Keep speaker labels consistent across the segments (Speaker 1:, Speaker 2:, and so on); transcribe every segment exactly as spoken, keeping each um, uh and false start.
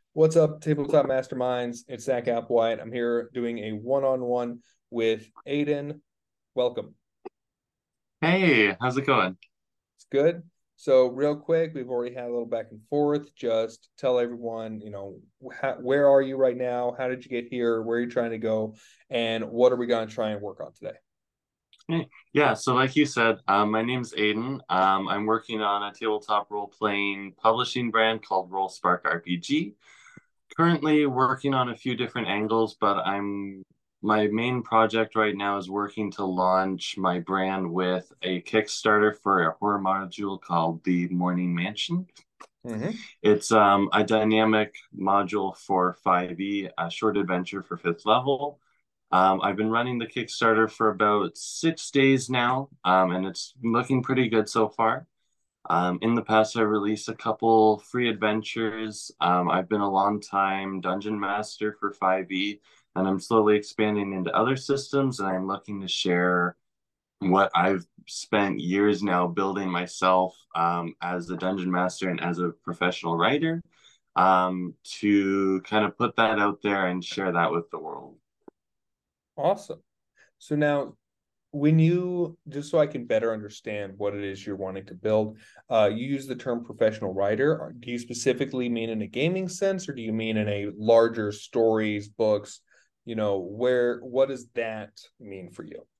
Speaker 1: What's up, Tabletop Masterminds? It's Zach Applewhite. I'm here doing a one-on-one with Aiden. Welcome.
Speaker 2: Hey, how's it going?
Speaker 1: It's good. So, real quick, we've already had a little back and forth. Just tell everyone, you know, how, where are you right now? How did you get here? Where are you trying to go? And what are we going to try and work on today?
Speaker 2: Hey, yeah, so like you said, um, my name's Aiden. Um, I'm working on a tabletop role-playing publishing brand called RollSpark R P G. Currently working on a few different angles, but I'm my main project right now is working to launch my brand with a Kickstarter for a horror module called The Morning Mansion.
Speaker 1: Mm-hmm.
Speaker 2: It's um, a dynamic module for five E, a short adventure for fifth level. Um, I've been running the Kickstarter for about six days now, um, and it's looking pretty good so far. Um, in the past, I released a couple free adventures. Um, I've been a long time dungeon master for five E, and I'm slowly expanding into other systems, and I'm looking to share what I've spent years now building myself um, as a dungeon master and as a professional writer um, to kind of put that out there and share that with the world.
Speaker 1: Awesome. So now, when you, just so I can better understand what it is you're wanting to build, uh, you use the term professional writer. Do you specifically mean in a gaming sense, or do you mean in a larger stories, books? You know, where, what does that mean for you?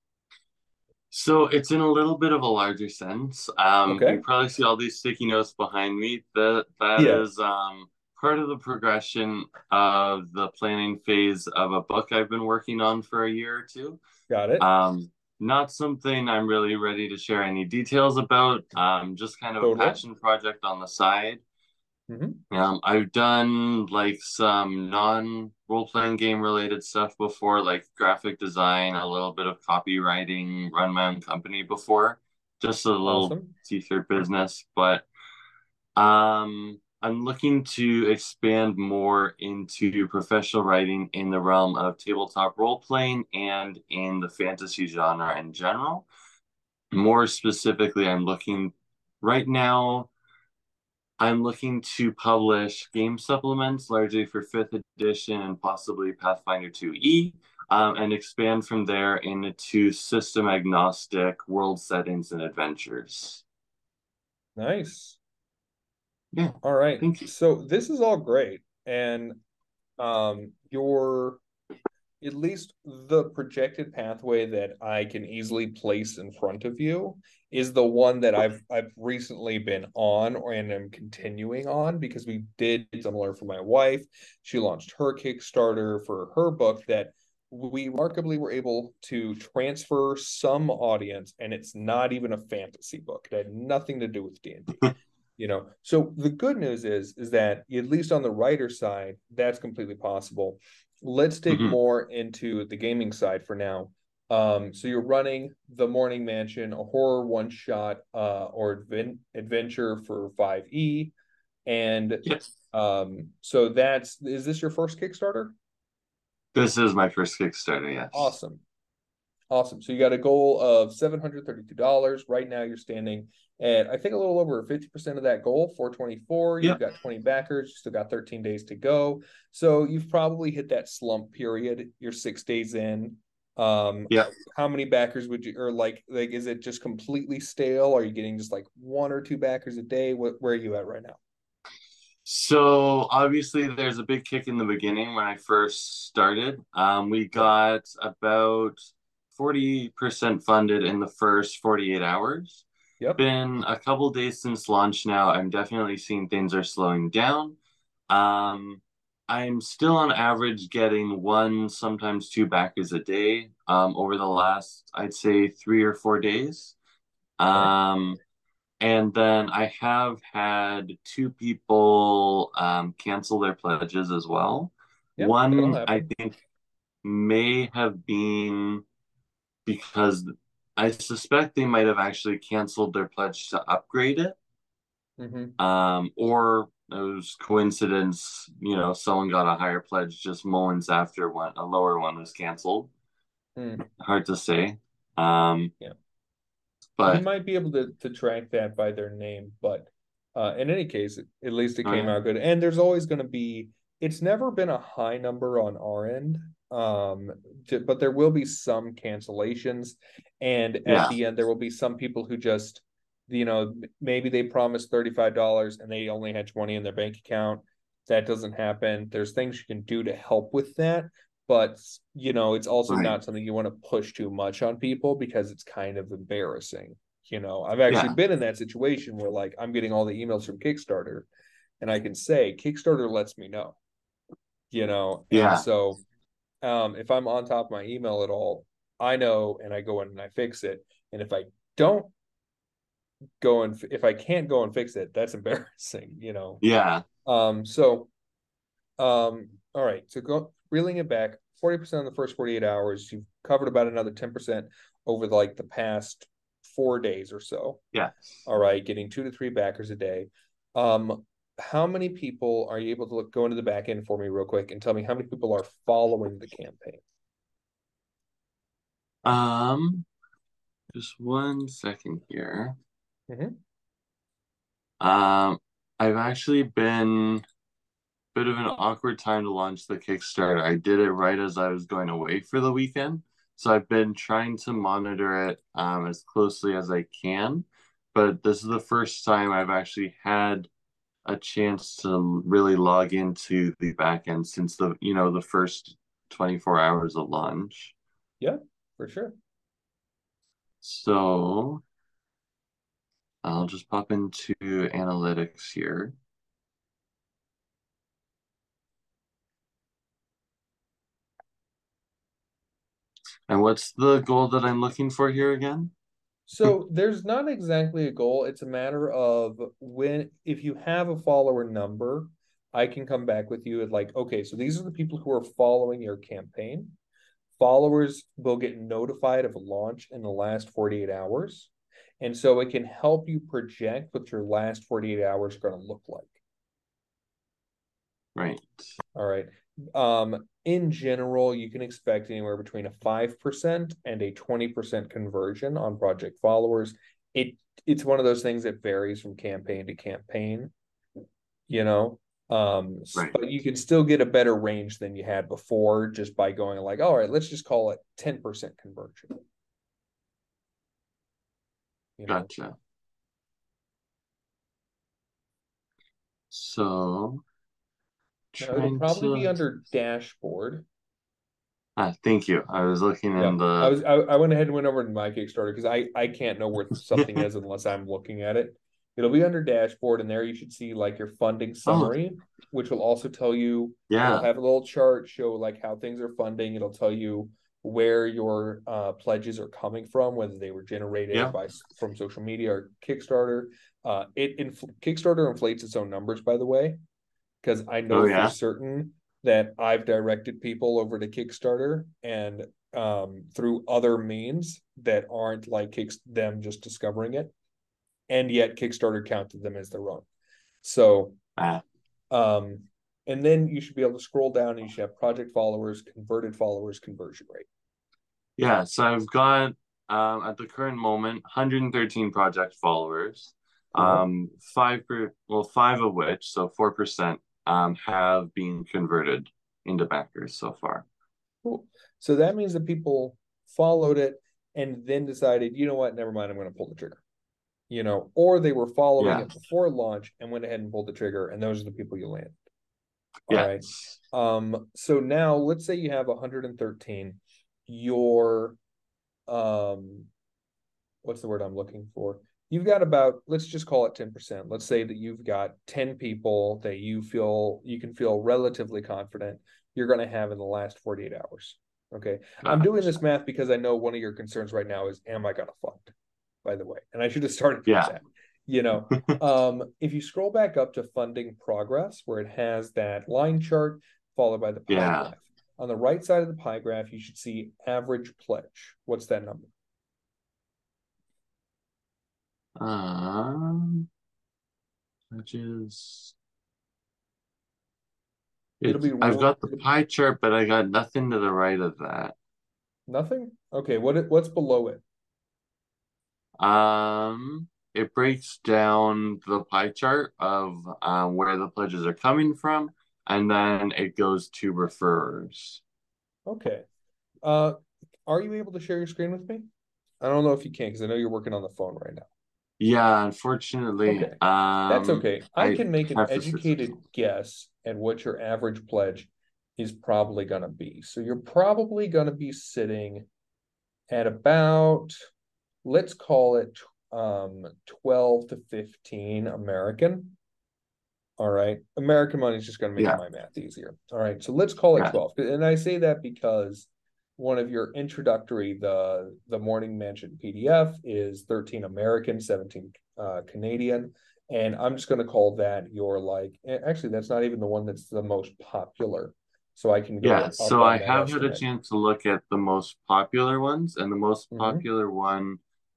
Speaker 2: So it's in a little bit of a larger sense. Um, you
Speaker 1: Okay.
Speaker 2: probably see all these sticky notes behind me. That that
Speaker 1: Yeah,
Speaker 2: is um, part of the progression of the planning phase of a book I've been working on for a year or two.
Speaker 1: got it.
Speaker 2: Um, Not something I'm really ready to share any details about. Um, just kind of a
Speaker 1: Totally.
Speaker 2: passion project on the side.
Speaker 1: Hmm.
Speaker 2: Um, I've done like some non role-playing game related stuff before, like graphic design, a little bit of copywriting, run my own company before, just a little
Speaker 1: Awesome.
Speaker 2: t-shirt business. But um, I'm looking to expand more into professional writing in the realm of tabletop role-playing and in the fantasy genre in general. More specifically, I'm looking right now. I'm looking to publish game supplements largely for fifth edition and possibly Pathfinder two E, um, and expand from there into system agnostic world settings and adventures.
Speaker 1: Nice.
Speaker 2: Yeah,
Speaker 1: All right.
Speaker 2: thank you.
Speaker 1: So this is all great. And um, your at least the projected pathway that I can easily place in front of you is the one that I've I've recently been on and am continuing on because we did similar for my wife. She launched her Kickstarter for her book that we remarkably were able to transfer some audience, and it's not even a fantasy book. It had nothing to do with D and D. You know, so the good news is is that at least on the writer side, that's completely possible. Let's dig
Speaker 2: Mhm.
Speaker 1: more into the gaming side for now. Um, so you're running the Morning Mansion, a horror one shot uh, or advent adventure for five E, and
Speaker 2: Yes,
Speaker 1: um, so that's is this your first Kickstarter?
Speaker 2: this is my first Kickstarter. Yes.
Speaker 1: Awesome. Awesome. So you got a goal of seven hundred thirty-two dollars. Right now you're standing at, I think, a little over fifty percent of that goal, four twenty-four. You've
Speaker 2: Yep.
Speaker 1: got twenty backers. You still got thirteen days to go. So you've probably hit that slump period. You're six days in. Um,
Speaker 2: Yep.
Speaker 1: how many backers would you, or like, like, is it just completely stale? Are you getting just like one or two backers a day? What, where are you at right now?
Speaker 2: So obviously, there's a big kick in the beginning when I first started. Um, we
Speaker 1: Yep.
Speaker 2: got about forty percent funded in the first forty-eight hours.
Speaker 1: Yep.
Speaker 2: Been a couple days since launch now. I'm definitely seeing things are slowing down. Um, I'm still on average getting one, sometimes two backers a day um, over the last, I'd say, three or four days.
Speaker 1: Okay.
Speaker 2: Um, and then I have had two people um, cancel their pledges as well.
Speaker 1: Yep. That'll
Speaker 2: One, I
Speaker 1: happen.
Speaker 2: think, may have been because I suspect they might have actually canceled their pledge to upgrade it.
Speaker 1: Mm-hmm.
Speaker 2: Um, or it was coincidence, you know, someone got a higher pledge just moments after one, a lower one was canceled.
Speaker 1: Mm,
Speaker 2: Hard to say. Um,
Speaker 1: yeah. We
Speaker 2: but
Speaker 1: might be able to to track that by their name, but Uh, in any case, at least it
Speaker 2: Oh
Speaker 1: came
Speaker 2: yeah.
Speaker 1: out good. And there's always going to be, it's never been a high number on our end, um, but there will be some cancellations. And at
Speaker 2: Yeah.
Speaker 1: the end, there will be some people who just, you know, maybe they promised thirty-five dollars and they only had twenty in their bank account. That doesn't happen. There's things you can do to help with that. But, you know, it's also
Speaker 2: Right.
Speaker 1: not something you want to push too much on people because it's kind of embarrassing. You know, I've actually
Speaker 2: Yeah.
Speaker 1: been in that situation where like I'm getting all the emails from Kickstarter and I can say Kickstarter lets me know, you know, and
Speaker 2: Yeah.
Speaker 1: so um if I'm on top of my email at all, I know and I go in and I fix it. And if I don't go and if I can't go and fix it, that's embarrassing, you know.
Speaker 2: Yeah.
Speaker 1: Um so um all right, so go reeling it back, forty percent of the first forty-eight hours, you've covered about another ten percent over the, like the past four days or so.
Speaker 2: Yeah.
Speaker 1: All right, getting two to three backers a day. Um, how many people are you able to look, go into the back end for me real quick and tell me how many people are following the campaign?
Speaker 2: Um, just one second here.
Speaker 1: Mm-hmm.
Speaker 2: Um, I've actually been a bit of an awkward time to launch the Kickstarter. I did it right as I was going away for the weekend. So I've been trying to monitor it um, as closely as I can. But this is the first time I've actually had a chance to really log into the back end since the, you know, the first twenty-four hours of launch.
Speaker 1: Yeah, for sure.
Speaker 2: So I'll just pop into analytics here. And what's the goal that I'm looking for here again?
Speaker 1: So there's not exactly a goal. It's a matter of when, if you have a follower number, I can come back with you at like, okay, so these are the people who are following your campaign. Followers will get notified of a launch in the last forty-eight hours. And so it can help you project what your last forty-eight hours are going to look like.
Speaker 2: Right.
Speaker 1: All right. Um, in general, you can expect anywhere between a five percent and a twenty percent conversion on project followers. It it's one of those things that varies from campaign to campaign, you know. Um,
Speaker 2: Right.
Speaker 1: but you can still get a better range than you had before just by going like, all right, let's just call it ten percent conversion, you know.
Speaker 2: Gotcha. So
Speaker 1: Now it'll
Speaker 2: trying
Speaker 1: probably be
Speaker 2: to
Speaker 1: under dashboard.
Speaker 2: ah, thank you. I was looking
Speaker 1: Yeah,
Speaker 2: in
Speaker 1: I
Speaker 2: the
Speaker 1: was I, I went ahead and went over to my Kickstarter because I I can't know where something is unless I'm looking at it. It'll be under dashboard, and there you should see like your funding
Speaker 2: oh
Speaker 1: summary, which will also tell you it'll
Speaker 2: yeah.
Speaker 1: have a little chart show like how things are funding. It'll tell you where your uh, pledges are coming from, whether they were generated
Speaker 2: Yeah.
Speaker 1: by from social media or Kickstarter. Uh, it infl- Kickstarter inflates its own numbers, by the way, because I
Speaker 2: Oh
Speaker 1: know for
Speaker 2: yeah.
Speaker 1: certain that I've directed people over to Kickstarter and um, through other means that aren't like Kick them just discovering it, and yet Kickstarter counted them as their own. So,
Speaker 2: Ah,
Speaker 1: um, and then you should be able to scroll down and you should have project followers, converted followers, conversion rate.
Speaker 2: yeah. So I've got um at the current moment one hundred thirteen project followers.
Speaker 1: Cool.
Speaker 2: Um five per well five of which, so four percent um have been converted into backers so far.
Speaker 1: Cool. So that means that people followed it and then decided, you know what, never mind, I'm going to pull the trigger. You know, or they were following
Speaker 2: Yeah.
Speaker 1: it before launch and went ahead and pulled the trigger, and those are the people you land. All
Speaker 2: Yeah.
Speaker 1: right. Um, so now let's say you have one hundred thirteen. Your um what's the word I'm looking for? You've got about, let's just call it ten percent. Let's say that you've got ten people that you feel you can feel relatively confident you're going to have in the last forty-eight hours. Okay. I'm doing
Speaker 2: Gotcha.
Speaker 1: this math because I know one of your concerns right now is, am I going to fund? By the way, and I should have started with
Speaker 2: Yeah.
Speaker 1: that. You know, um, if you scroll back up to funding progress, where it has that line chart followed by the pie
Speaker 2: Yeah.
Speaker 1: graph. On the right side of the pie graph, you should see average pledge. What's that number?
Speaker 2: Um, which is
Speaker 1: It'll
Speaker 2: it's
Speaker 1: be
Speaker 2: I've got the
Speaker 1: it'll,
Speaker 2: pie chart, but I got nothing to the right of that.
Speaker 1: nothing. Okay, what what's below it?
Speaker 2: Um, it breaks down the pie chart of um, where the pledges are coming from, and then it goes to referrers.
Speaker 1: Okay. Uh, are you able to share your screen with me? I don't know if you can because I know you're working on the phone right now.
Speaker 2: Yeah, unfortunately,
Speaker 1: Okay. That's
Speaker 2: um,
Speaker 1: okay. I
Speaker 2: I
Speaker 1: can make an
Speaker 2: have to switch this.
Speaker 1: educated guess at what your average pledge is probably going to be. So you're probably going to be sitting at about, let's call it um twelve to fifteen American. All right. American money is just going to make
Speaker 2: Yeah,
Speaker 1: my math easier. All right. So let's call it
Speaker 2: yeah,
Speaker 1: twelve. And I say that because one of your introductory, the the Morning Mansion P D F is thirteen American, seventeen uh, Canadian. And I'm just going to call that your like, actually, that's not even the one that's the most popular. So I can
Speaker 2: yeah.
Speaker 1: go up
Speaker 2: So
Speaker 1: on
Speaker 2: I
Speaker 1: that
Speaker 2: have had a
Speaker 1: estimate.
Speaker 2: chance to look at the most popular ones, and the most
Speaker 1: Mm-hmm.
Speaker 2: popular one,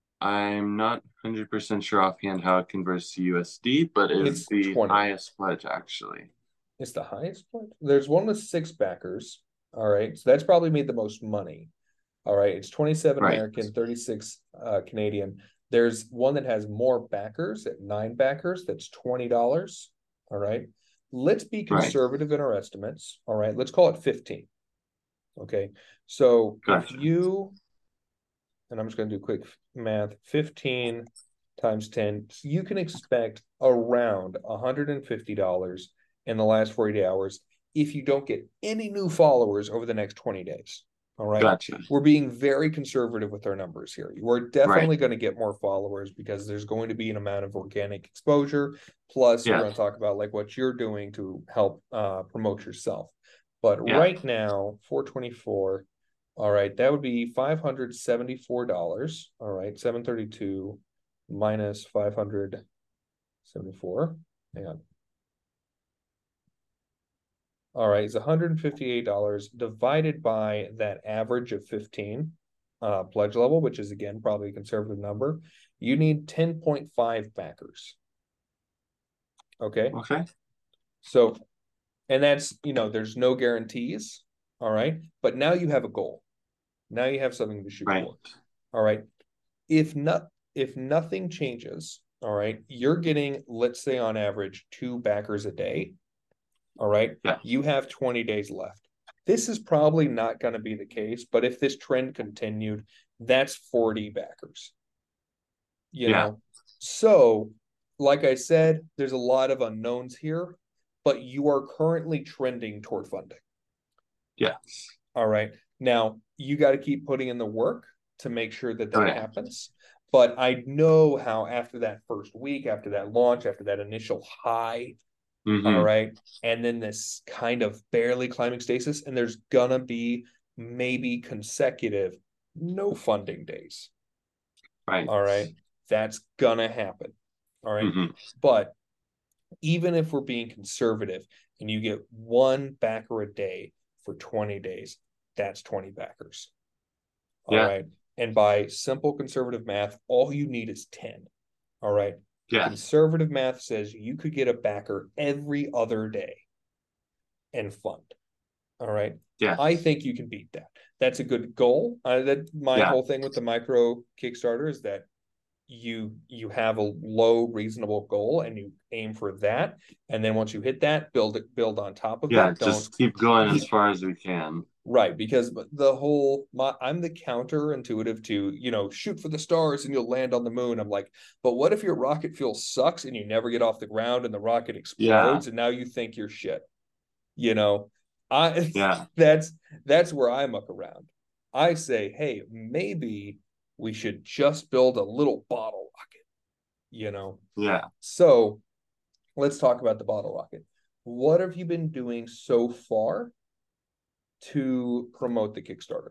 Speaker 2: I'm not one hundred percent sure offhand how it converts to U S D, but is
Speaker 1: It's
Speaker 2: the
Speaker 1: twenty.
Speaker 2: highest pledge actually.
Speaker 1: It's the highest point. There's one with six backers. All right. So that's probably made the most money. All right. It's twenty-seven
Speaker 2: Right,
Speaker 1: American, thirty-six uh, Canadian. There's one that has more backers at nine backers. That's twenty dollars. All right. Let's be
Speaker 2: right.
Speaker 1: conservative in our estimates. All right. Let's call it fifteen. Okay. So if
Speaker 2: Gotcha.
Speaker 1: you, and I'm just going to do quick math, fifteen times ten, so you can expect around one hundred fifty dollars in the last forty-eight hours if you don't get any new followers over the next twenty days. All right.
Speaker 2: Gotcha.
Speaker 1: We're being very conservative with our numbers here. We're
Speaker 2: Right.
Speaker 1: definitely going to get more followers because there's going to be an amount of organic exposure. Plus, we're
Speaker 2: Yeah,
Speaker 1: going to talk about like what you're doing to help uh, promote yourself. But
Speaker 2: yeah.
Speaker 1: right now, four twenty-four, all right, that would be five hundred seventy-four dollars. All right, seven thirty-two minus five hundred seventy-four. Hang on. All right, it's one hundred fifty-eight dollars divided by that average of fifteen uh, pledge level, which is again probably a conservative number. You need ten point five backers. Okay.
Speaker 2: Okay.
Speaker 1: So, and that's, you know, there's no guarantees. All right. But now you have a goal. Now you have something to shoot
Speaker 2: Right.
Speaker 1: for. All right. If not, if nothing changes, all right, you're getting, let's say on average, two backers a day. All right.
Speaker 2: Yeah.
Speaker 1: You have twenty days left. This is probably not going to be the case, but if this trend continued, that's forty backers. You
Speaker 2: Yeah.
Speaker 1: know, so like I said, there's a lot of unknowns here, but you are currently trending toward funding.
Speaker 2: Yes.
Speaker 1: All right. Now, you got to keep putting in the work to make sure that
Speaker 2: Oh
Speaker 1: that
Speaker 2: yeah.
Speaker 1: happens. But I know how after that first week, after that launch, after that initial high, all
Speaker 2: Mm-hmm.
Speaker 1: right, and then this kind of barely climbing stasis, and there's gonna be maybe consecutive no funding days.
Speaker 2: Right.
Speaker 1: All right. That's gonna happen. All right.
Speaker 2: Mm-hmm.
Speaker 1: But even if we're being conservative and you get one backer a day for twenty days, that's twenty backers. All
Speaker 2: Yeah.
Speaker 1: right. And by simple conservative math, all you need is ten. All right.
Speaker 2: Yeah.
Speaker 1: Conservative math says you could get a backer every other day and fund. All right.
Speaker 2: Yeah.
Speaker 1: I think you can beat that. That's a good goal. Uh, that my
Speaker 2: Yeah.
Speaker 1: whole thing with the micro Kickstarter is that you you have a low reasonable goal and you aim for that, and then once you hit that, build it build on top of
Speaker 2: Yeah.
Speaker 1: that. Don't
Speaker 2: Just keep going as far as we can.
Speaker 1: right, because the whole my, I'm the counterintuitive to, you know, shoot for the stars and you'll land on the moon. I'm like, but what if your rocket fuel sucks and you never get off the ground and the rocket
Speaker 2: Yeah.
Speaker 1: explodes and now you think you're shit? You know, I
Speaker 2: Yeah.
Speaker 1: that's that's where I muck around. I say, hey, maybe we should just build a little bottle rocket, you know.
Speaker 2: Yeah.
Speaker 1: So let's talk about the bottle rocket. What have you been doing so far to promote the Kickstarter?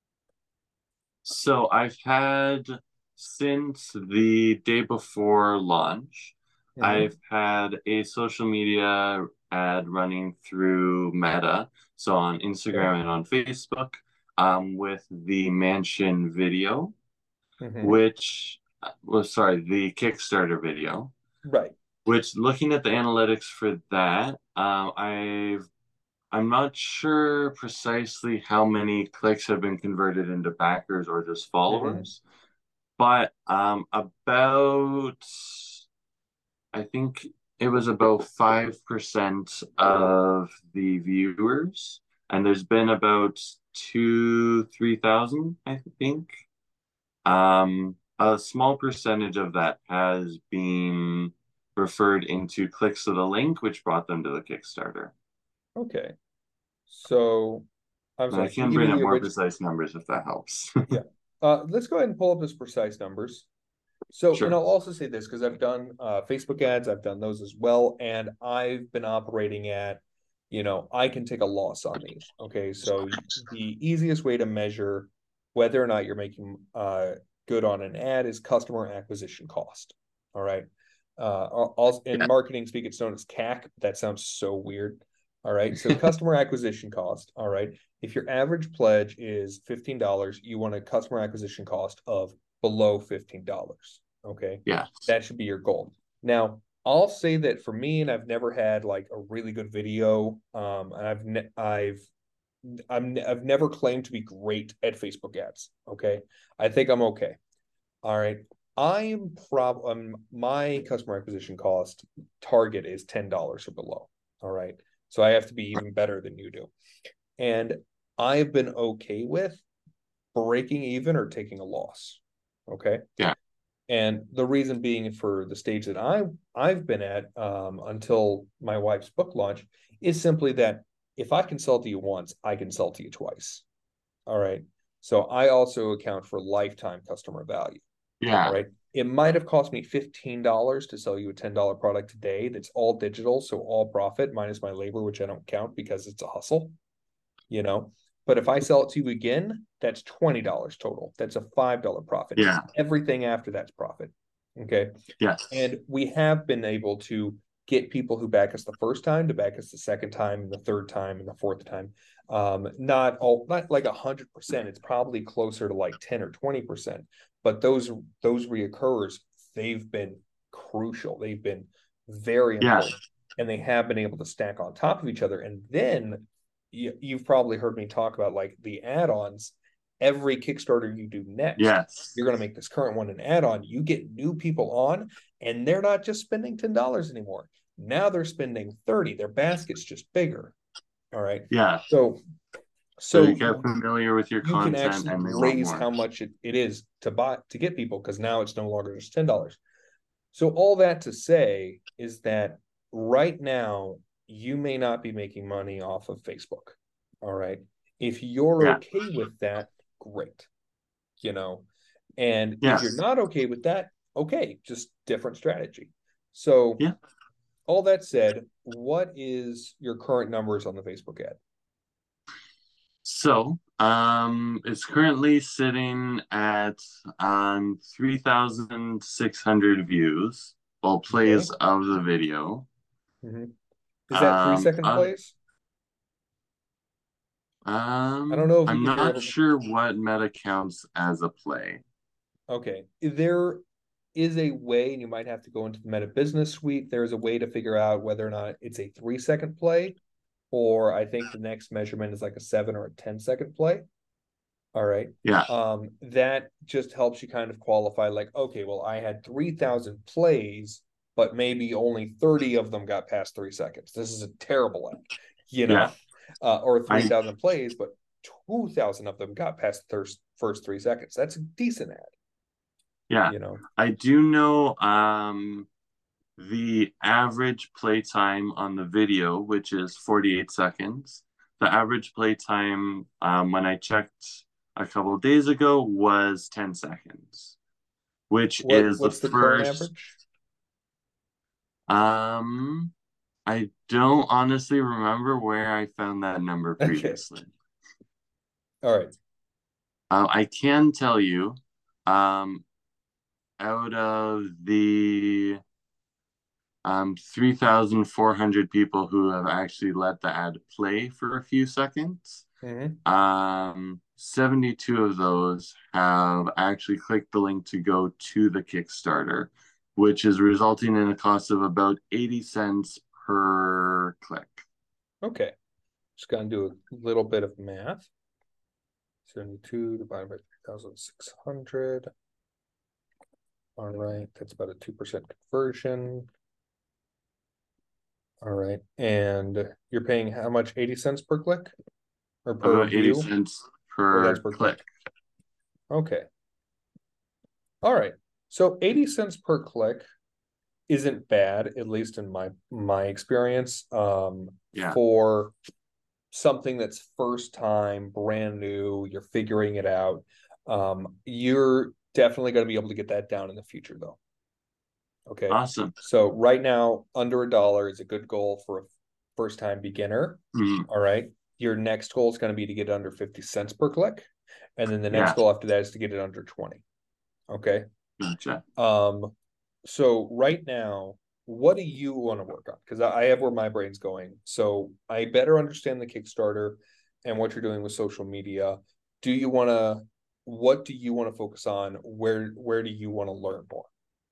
Speaker 2: So I've had since the day before launch,
Speaker 1: Mm-hmm.
Speaker 2: I've had a social media ad running through Meta, so on
Speaker 1: Okay.
Speaker 2: Instagram and on Facebook, um, with the mansion video,
Speaker 1: Mm-hmm.
Speaker 2: which was sorry, the Kickstarter video,
Speaker 1: Right.
Speaker 2: which looking at the analytics for that, um, I've I'm not sure precisely how many clicks have been converted into backers or just
Speaker 1: Mm-hmm.
Speaker 2: followers, but um, about I think it was about five percent of the viewers, and there's been about two, three thousand, I think. Um, a small percentage of that has been referred into clicks to the link, which brought them to the Kickstarter.
Speaker 1: Okay. So I'm
Speaker 2: And I
Speaker 1: sorry.
Speaker 2: can bring
Speaker 1: Even
Speaker 2: up
Speaker 1: the
Speaker 2: more
Speaker 1: original.
Speaker 2: precise numbers if that helps.
Speaker 1: Yeah. Uh, let's go ahead and pull up his precise numbers. So, and
Speaker 2: Sure.
Speaker 1: I'll also say this because I've done uh, Facebook ads, I've done those as well, and I've been operating at, you know, I can take a loss on these. Okay, so the easiest way to measure whether or not you're making uh, good on an ad is customer acquisition cost. All right. Uh, also, in
Speaker 2: Yeah.
Speaker 1: marketing speak, it's known as C A C. That sounds so weird. All right. So customer acquisition cost. All right. If your average pledge is fifteen dollars, you want a customer acquisition cost of below fifteen dollars. Okay.
Speaker 2: Yeah.
Speaker 1: That should be your goal. Now, I'll say that for me, and I've never had like a really good video. Um, and I've ne- I've I'm I've never claimed to be great at Facebook ads. Okay. I think I'm okay. All right. I'm prob um, my customer acquisition cost target is ten dollars or below. All right. So I have to be even better than you do. And I've been okay with breaking even or taking a loss. Okay.
Speaker 2: Yeah.
Speaker 1: And the reason being for the stage that I I've been at um, until my wife's book launch is simply that if I can sell to you once, I can sell to you twice. All right. So I also account for lifetime customer value. All
Speaker 2: Yeah.
Speaker 1: right. It might have cost me fifteen dollars to sell you a ten dollars product today that's all digital. So all profit minus my labor, which I don't count because it's a hustle, you know. But if I sell it to you again, that's twenty dollars total. That's a five dollars profit.
Speaker 2: Yeah.
Speaker 1: Everything after that's profit. Okay.
Speaker 2: Yes.
Speaker 1: And we have been able to get people who back us the first time to back us the second time and the third time and the fourth time. Um, not all, not like a hundred percent. It's probably closer to like ten or twenty percent. But those those reoccurs, they've been crucial. They've been very
Speaker 2: Yeah.
Speaker 1: important, and they have been able to stack on top of each other. And then you, you've probably heard me talk about like the add-ons. Every Kickstarter you do next,
Speaker 2: Yes.
Speaker 1: you're going to make this current one an add-on. You get new people on, and they're not just spending ten dollars anymore. Now they're spending thirty. Their basket's just bigger. All right.
Speaker 2: Yeah.
Speaker 1: So
Speaker 2: So you
Speaker 1: so
Speaker 2: get familiar with your
Speaker 1: you can
Speaker 2: content
Speaker 1: actually
Speaker 2: and they want
Speaker 1: raise
Speaker 2: more.
Speaker 1: how much it, it is to buy to get people because now it's no longer just ten dollars. So all that to say is that right now you may not be making money off of Facebook. All right. If you're
Speaker 2: Yeah.
Speaker 1: okay with that, great. You know, and if you're
Speaker 2: Yes.
Speaker 1: not okay with that, okay, just different strategy. So
Speaker 2: Yeah.
Speaker 1: all that said, what is your current numbers on the Facebook ad?
Speaker 2: So, um, it's currently sitting at um three thousand six hundred views, all
Speaker 1: Okay.
Speaker 2: plays of the video.
Speaker 1: Mm-hmm. Is that three
Speaker 2: Um,
Speaker 1: second
Speaker 2: uh,
Speaker 1: plays? I don't
Speaker 2: um,
Speaker 1: know if you
Speaker 2: I'm
Speaker 1: can you're
Speaker 2: not
Speaker 1: able to.
Speaker 2: sure what meta counts as a play.
Speaker 1: Okay. There is a way, and you might have to go into the Meta Business Suite. There's a way to figure out whether or not it's a three second play, or I think the next measurement is like a seven or a ten second play. All right.
Speaker 2: Yeah.
Speaker 1: Um, that just helps you kind of qualify like, okay, well, I had three thousand plays, but maybe only thirty of them got past three seconds. This is a terrible ad, you
Speaker 2: Yeah.
Speaker 1: know, uh, or
Speaker 2: I
Speaker 1: three thousand plays, but two thousand of them got past the first, first three seconds. That's a decent ad,
Speaker 2: yeah.
Speaker 1: you know.
Speaker 2: I do know um the average play time on the video, which is forty-eight seconds. The average play time um, when I checked a couple of days ago was ten seconds, which
Speaker 1: What
Speaker 2: is the
Speaker 1: what's the current
Speaker 2: first.
Speaker 1: average?
Speaker 2: Um, I don't honestly remember where I found that number
Speaker 1: Okay.
Speaker 2: previously.
Speaker 1: All right.
Speaker 2: Uh, I can tell you, um, out of the um, three thousand four hundred people who have actually let the ad play for a few seconds.
Speaker 1: Mm-hmm.
Speaker 2: Um, seventy-two of those have actually clicked the link to go to the Kickstarter, which is resulting in a cost of about eighty cents per click.
Speaker 1: Okay. Just gonna do a little bit of math. seventy-two divided by three thousand six hundred. All right, that's about a two percent conversion. All right, and you're paying how much? eighty cents per click or per
Speaker 2: About eighty
Speaker 1: view?
Speaker 2: cents
Speaker 1: Or that's
Speaker 2: per
Speaker 1: per
Speaker 2: click.
Speaker 1: click? Okay. All right. So eighty cents per click isn't bad, at least in my my experience, um,
Speaker 2: Yeah.
Speaker 1: for something that's first time, brand new, you're figuring it out. Um, you're definitely going to be able to get that down in the future, though. Okay.
Speaker 2: Awesome.
Speaker 1: So right now, under a dollar is a good goal for a first time beginner.
Speaker 2: Mhm.
Speaker 1: All right. Your next goal is going to be to get under fifty cents per click. And then the next
Speaker 2: Yeah.
Speaker 1: goal after that is to get it under twenty. Okay.
Speaker 2: Gotcha.
Speaker 1: Um, so right now, what do you want to work on? Because I have where my brain's going. So I better understand the Kickstarter and what you're doing with social media. Do you want to, what do you want to focus on? Where where do you want to learn more?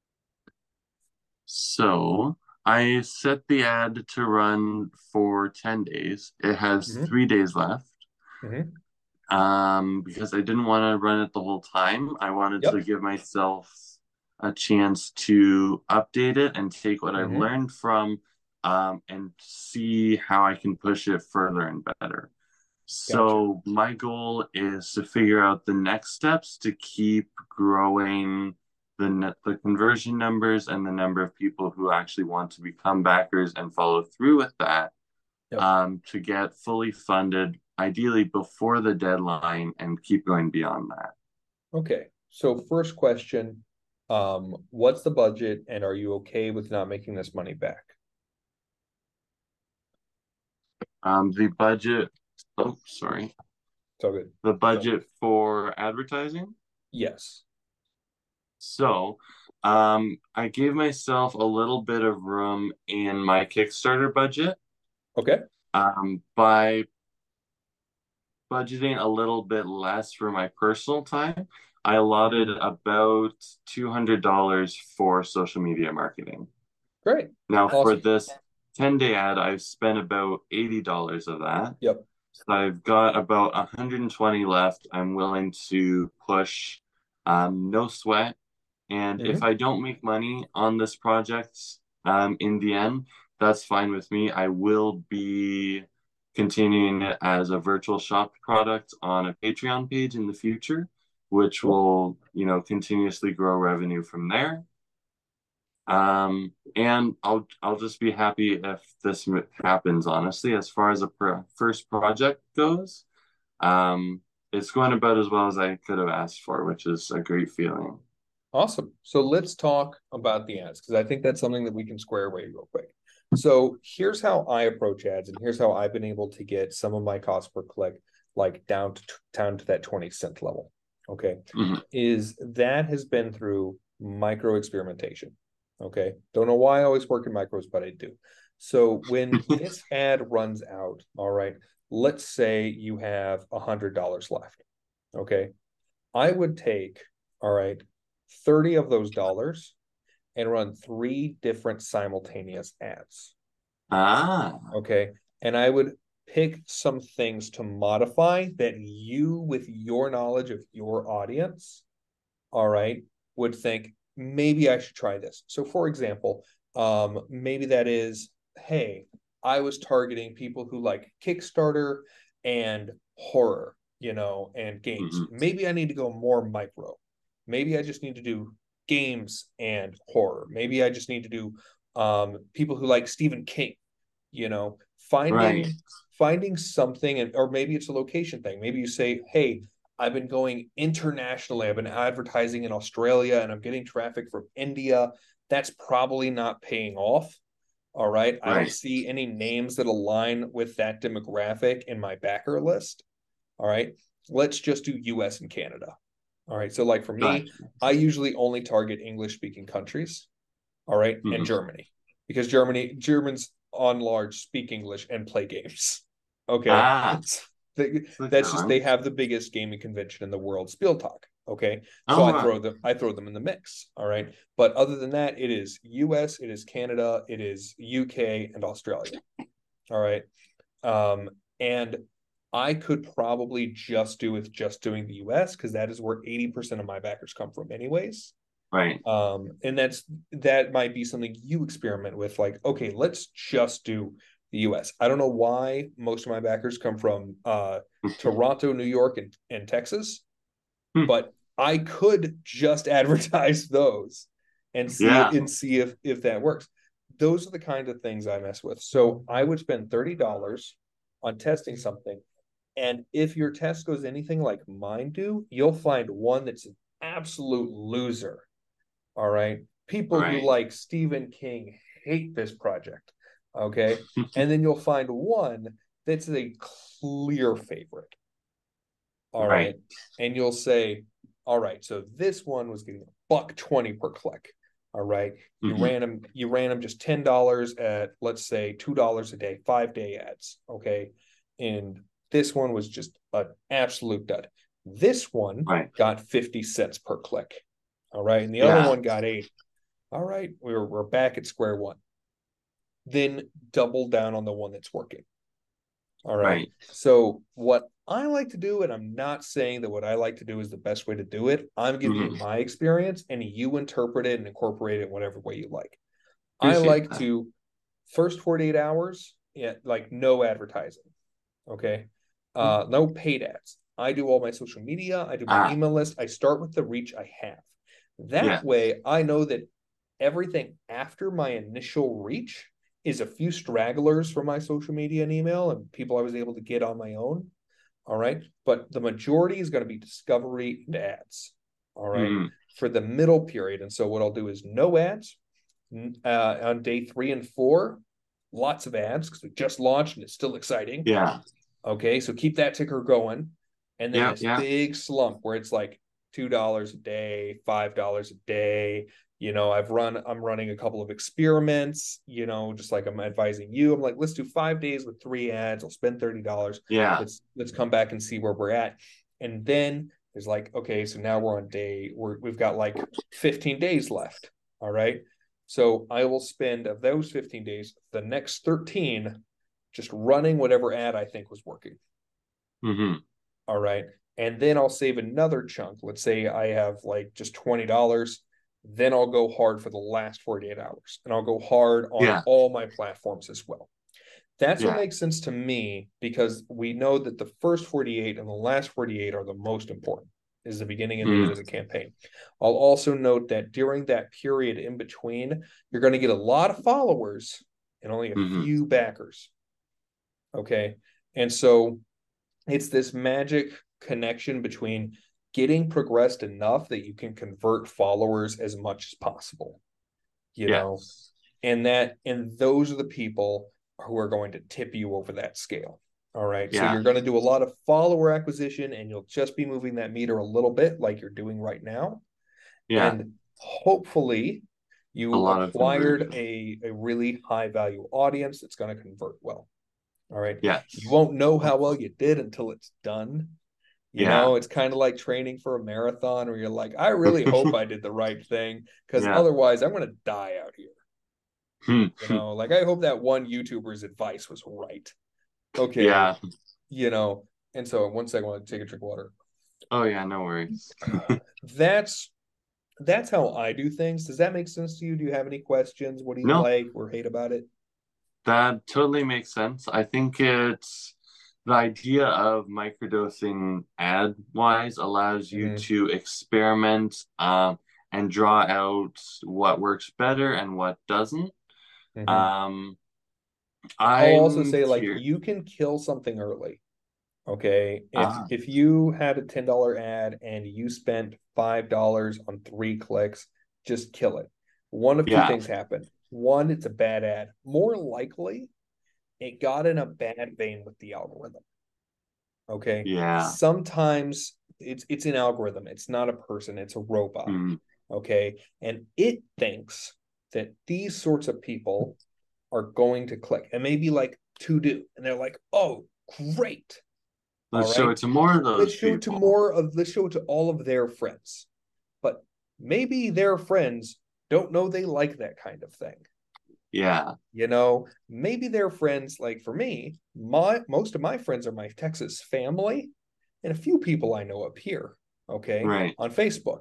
Speaker 2: So I set the ad to run for ten days. It has
Speaker 1: Mm-hmm.
Speaker 2: three days left.
Speaker 1: Mm-hmm.
Speaker 2: Um, because I didn't want to run it the whole time. I wanted to
Speaker 1: Yep.
Speaker 2: give myself a chance to update it and take what I've
Speaker 1: Mm-hmm.
Speaker 2: learned from um, and see how I can push it further and better.
Speaker 1: Gotcha.
Speaker 2: So my goal is to figure out the next steps to keep growing the net, the conversion numbers and the number of people who actually want to become backers and follow through with that
Speaker 1: Yep.
Speaker 2: um, to get fully funded, ideally before the deadline, and keep going beyond that.
Speaker 1: Okay. So first question, um, what's the budget and are you okay with not making this money back?
Speaker 2: Um, the budget, oh, sorry,
Speaker 1: So good.
Speaker 2: the budget for advertising.
Speaker 1: Yes.
Speaker 2: So, um, I gave myself a little bit of room in my Kickstarter budget,
Speaker 1: Okay.
Speaker 2: um, by budgeting a little bit less for my personal time. I allotted
Speaker 1: Mm-hmm.
Speaker 2: about two hundred dollars for social media marketing.
Speaker 1: Great.
Speaker 2: Now, for
Speaker 1: Awesome.
Speaker 2: this ten day ad, I've spent about eighty dollars of that.
Speaker 1: Yep.
Speaker 2: So I've got about one hundred twenty left. I'm willing to push, um, no sweat. And if
Speaker 1: Mm-hmm.
Speaker 2: I don't make money on this project, um, in the end, that's fine with me. I will be continuing it as a virtual shop product on a Patreon page in the future, which
Speaker 1: Cool.
Speaker 2: will, you know, continuously grow revenue from there. Um, and I'll I'll just be happy if this happens, honestly. As far as a pro first project goes, um, it's going about as well as I could have asked for, which is a great feeling.
Speaker 1: Awesome. So let's talk about the ads because I think that's something that we can square away real quick. So here's how I approach ads, and here's how I've been able to get some of my cost per click like down to down to that twenty cent level. Okay.
Speaker 2: Mhm.
Speaker 1: Is that has been through micro experimentation. Okay. Don't know why I always work in micros, but I do. So when this ad runs out, all right, let's say you have a hundred dollars left. Okay. I would take, all right, thirty of those dollars and run three different simultaneous ads.
Speaker 2: Ah,
Speaker 1: Okay. And I would pick some things to modify that you, with your knowledge of your audience, all right, would think maybe I should try this. So, for example, um, maybe that is, hey, I was targeting people who like Kickstarter and horror, you know, and games.
Speaker 2: mhm.
Speaker 1: Maybe I need to go more micro. Maybe I just need to do games and horror. Maybe I just need to do um, people who like Stephen King, you know,
Speaker 2: Right,
Speaker 1: finding finding something, and or maybe it's a location thing. Maybe you say, hey, I've been going internationally. I've been advertising in Australia and I'm getting traffic from India. That's probably not paying off. All right. I don't
Speaker 2: right,
Speaker 1: see any names that align with that demographic in my backer list. All right. Let's just do U S and Canada. All right. So, like for me,
Speaker 2: gotcha.
Speaker 1: I usually only target English speaking countries. All right. And
Speaker 2: Mhm.
Speaker 1: Germany, because Germany, Germans on large speak English and play games. Okay.
Speaker 2: Ah,
Speaker 1: They,
Speaker 2: so that
Speaker 1: that's just they
Speaker 2: counts.
Speaker 1: have the biggest gaming convention in the world, Spieltag. Okay, so
Speaker 2: All
Speaker 1: I throw
Speaker 2: right,
Speaker 1: them I throw them in the mix. All right, but other than that, it is U S, it is Canada, it is U K, and Australia. All right, um, and I could probably just do with just doing the U S because that is where eighty percent of my backers come from, anyways.
Speaker 2: Right.
Speaker 1: Um, and that's that might be something you experiment with. Like, okay, let's just do the U S. I don't know why most of my backers come from uh, Toronto, New York, and, and Texas, but I could just advertise those and see
Speaker 2: Yeah.
Speaker 1: it and see if if that works. Those are the kind of things I mess with. So I would spend thirty dollars on testing something. And if your test goes anything like mine do, you'll find one that's an absolute loser. All right. People who
Speaker 2: Right.
Speaker 1: like Stephen King hate this project. Okay. And then you'll find one that's a clear favorite. All right.
Speaker 2: Right.
Speaker 1: And you'll say, all right, so this one was getting a buck twenty per click. All right. You
Speaker 2: Mm-hmm.
Speaker 1: ran them, you ran them just ten dollars at, let's say, two dollars a day, five day ads. Okay. And this one was just an absolute dud. This one
Speaker 2: Right.
Speaker 1: got fifty cents per click. All right. And the other
Speaker 2: Yeah.
Speaker 1: one got eight. All right. We're we're back at square one. Then double down on the one that's working. All right.
Speaker 2: Right.
Speaker 1: So what I like to do, and I'm not saying that what I like to do is the best way to do it. I'm giving
Speaker 2: Mm-hmm.
Speaker 1: you my experience and you interpret it and incorporate it in whatever way you like. I
Speaker 2: Appreciate
Speaker 1: like
Speaker 2: that.
Speaker 1: to first forty-eight hours, yeah, like no advertising. Okay. Uh, no paid ads. I do all my social media, I do my
Speaker 2: Ah.
Speaker 1: email list. I start with the reach I have. That
Speaker 2: Yeah.
Speaker 1: way I know that everything after my initial reach is a few stragglers from my social media and email and people I was able to get on my own. All right. But the majority is going to be discovery and ads. All right.
Speaker 2: Mm-hmm.
Speaker 1: For the middle period. And so what I'll do is no ads uh, on day three and four, lots of ads because we just launched and it's still exciting.
Speaker 2: Yeah.
Speaker 1: Okay. So keep that ticker going. And then
Speaker 2: Yeah.
Speaker 1: this
Speaker 2: Yeah.
Speaker 1: big slump where it's like two dollars a day, five dollars a day. You know, I've run, I'm running a couple of experiments, you know, just like I'm advising you. I'm like, let's do five days with three ads. I'll spend thirty dollars.
Speaker 2: Yeah.
Speaker 1: Let's, let's come back and see where we're at. And then there's like, okay, so now we're on day, we're, we've got like fifteen days left. All right. So I will spend of those fifteen days, the next thirteen, just running whatever ad I think was working.
Speaker 2: Mm-hmm.
Speaker 1: All right. And then I'll save another chunk. Let's say I have like just twenty dollars. Then I'll go hard for the last forty-eight hours and I'll go hard on
Speaker 2: Yeah.
Speaker 1: all my platforms as well. That's what
Speaker 2: Yeah.
Speaker 1: makes sense to me because we know that the first forty-eight and the last forty-eight are the most important, is the beginning and the end of the campaign. I'll also note that during that period in between, you're going to get a lot of followers and only a
Speaker 2: Mm-hmm.
Speaker 1: few backers. Okay. And so it's this magic connection between getting progressed enough that you can convert followers as much as possible, you
Speaker 2: Yeah.
Speaker 1: know, and that, and those are the people who are going to tip you over that scale. All right. So
Speaker 2: Yeah.
Speaker 1: you're going to do a lot of follower acquisition and you'll just be moving that meter a little bit like you're doing right now.
Speaker 2: Yeah.
Speaker 1: And hopefully
Speaker 2: A
Speaker 1: you
Speaker 2: lot of
Speaker 1: acquired
Speaker 2: conversion.
Speaker 1: a, a really high value audience that's going to convert well. All right.
Speaker 2: Yes.
Speaker 1: You won't know how well you did until it's done. You
Speaker 2: Yeah.
Speaker 1: know, it's kind of like training for a marathon where you're like, I really hope I did the right thing because
Speaker 2: Yeah.
Speaker 1: otherwise I'm going to die out here. You know, like I hope that one YouTuber's advice was right. Okay.
Speaker 2: Yeah.
Speaker 1: You know, and so one second, I want to take a drink of water.
Speaker 2: Oh yeah, no worries.
Speaker 1: That's that's how I do things. Does that make sense to you? Do you have any questions? What do you
Speaker 2: No.
Speaker 1: like or hate about it?
Speaker 2: That totally makes sense. I think it's the idea of microdosing ad wise allows you
Speaker 1: Mhm.
Speaker 2: to experiment um, and draw out what works better and what doesn't.
Speaker 1: Mhm.
Speaker 2: Um,
Speaker 1: I'll also
Speaker 2: I'm
Speaker 1: say like
Speaker 2: here.
Speaker 1: you can kill something early. Okay. If
Speaker 2: Ah.
Speaker 1: if you had a ten dollar ad and you spent five dollars on three clicks, just kill it. One of two
Speaker 2: Yeah.
Speaker 1: things happen. One, it's a bad ad. More likely, it got in a bad vein with the algorithm. Okay.
Speaker 2: Yeah.
Speaker 1: Sometimes it's it's an algorithm. It's not a person, it's a robot.
Speaker 2: Mm.
Speaker 1: Okay. And it thinks that these sorts of people are going to click and maybe like to do. And they're like, oh, great.
Speaker 2: Let's
Speaker 1: All
Speaker 2: show
Speaker 1: right.
Speaker 2: it to more of those
Speaker 1: Let's show it to
Speaker 2: people.
Speaker 1: more of let's show it to all of their friends. But maybe their friends don't know they like that kind of thing.
Speaker 2: Yeah.
Speaker 1: You know, maybe their friends, like for me, my most of my friends are my Texas family and a few people I know up here, okay,
Speaker 2: Right.
Speaker 1: on Facebook.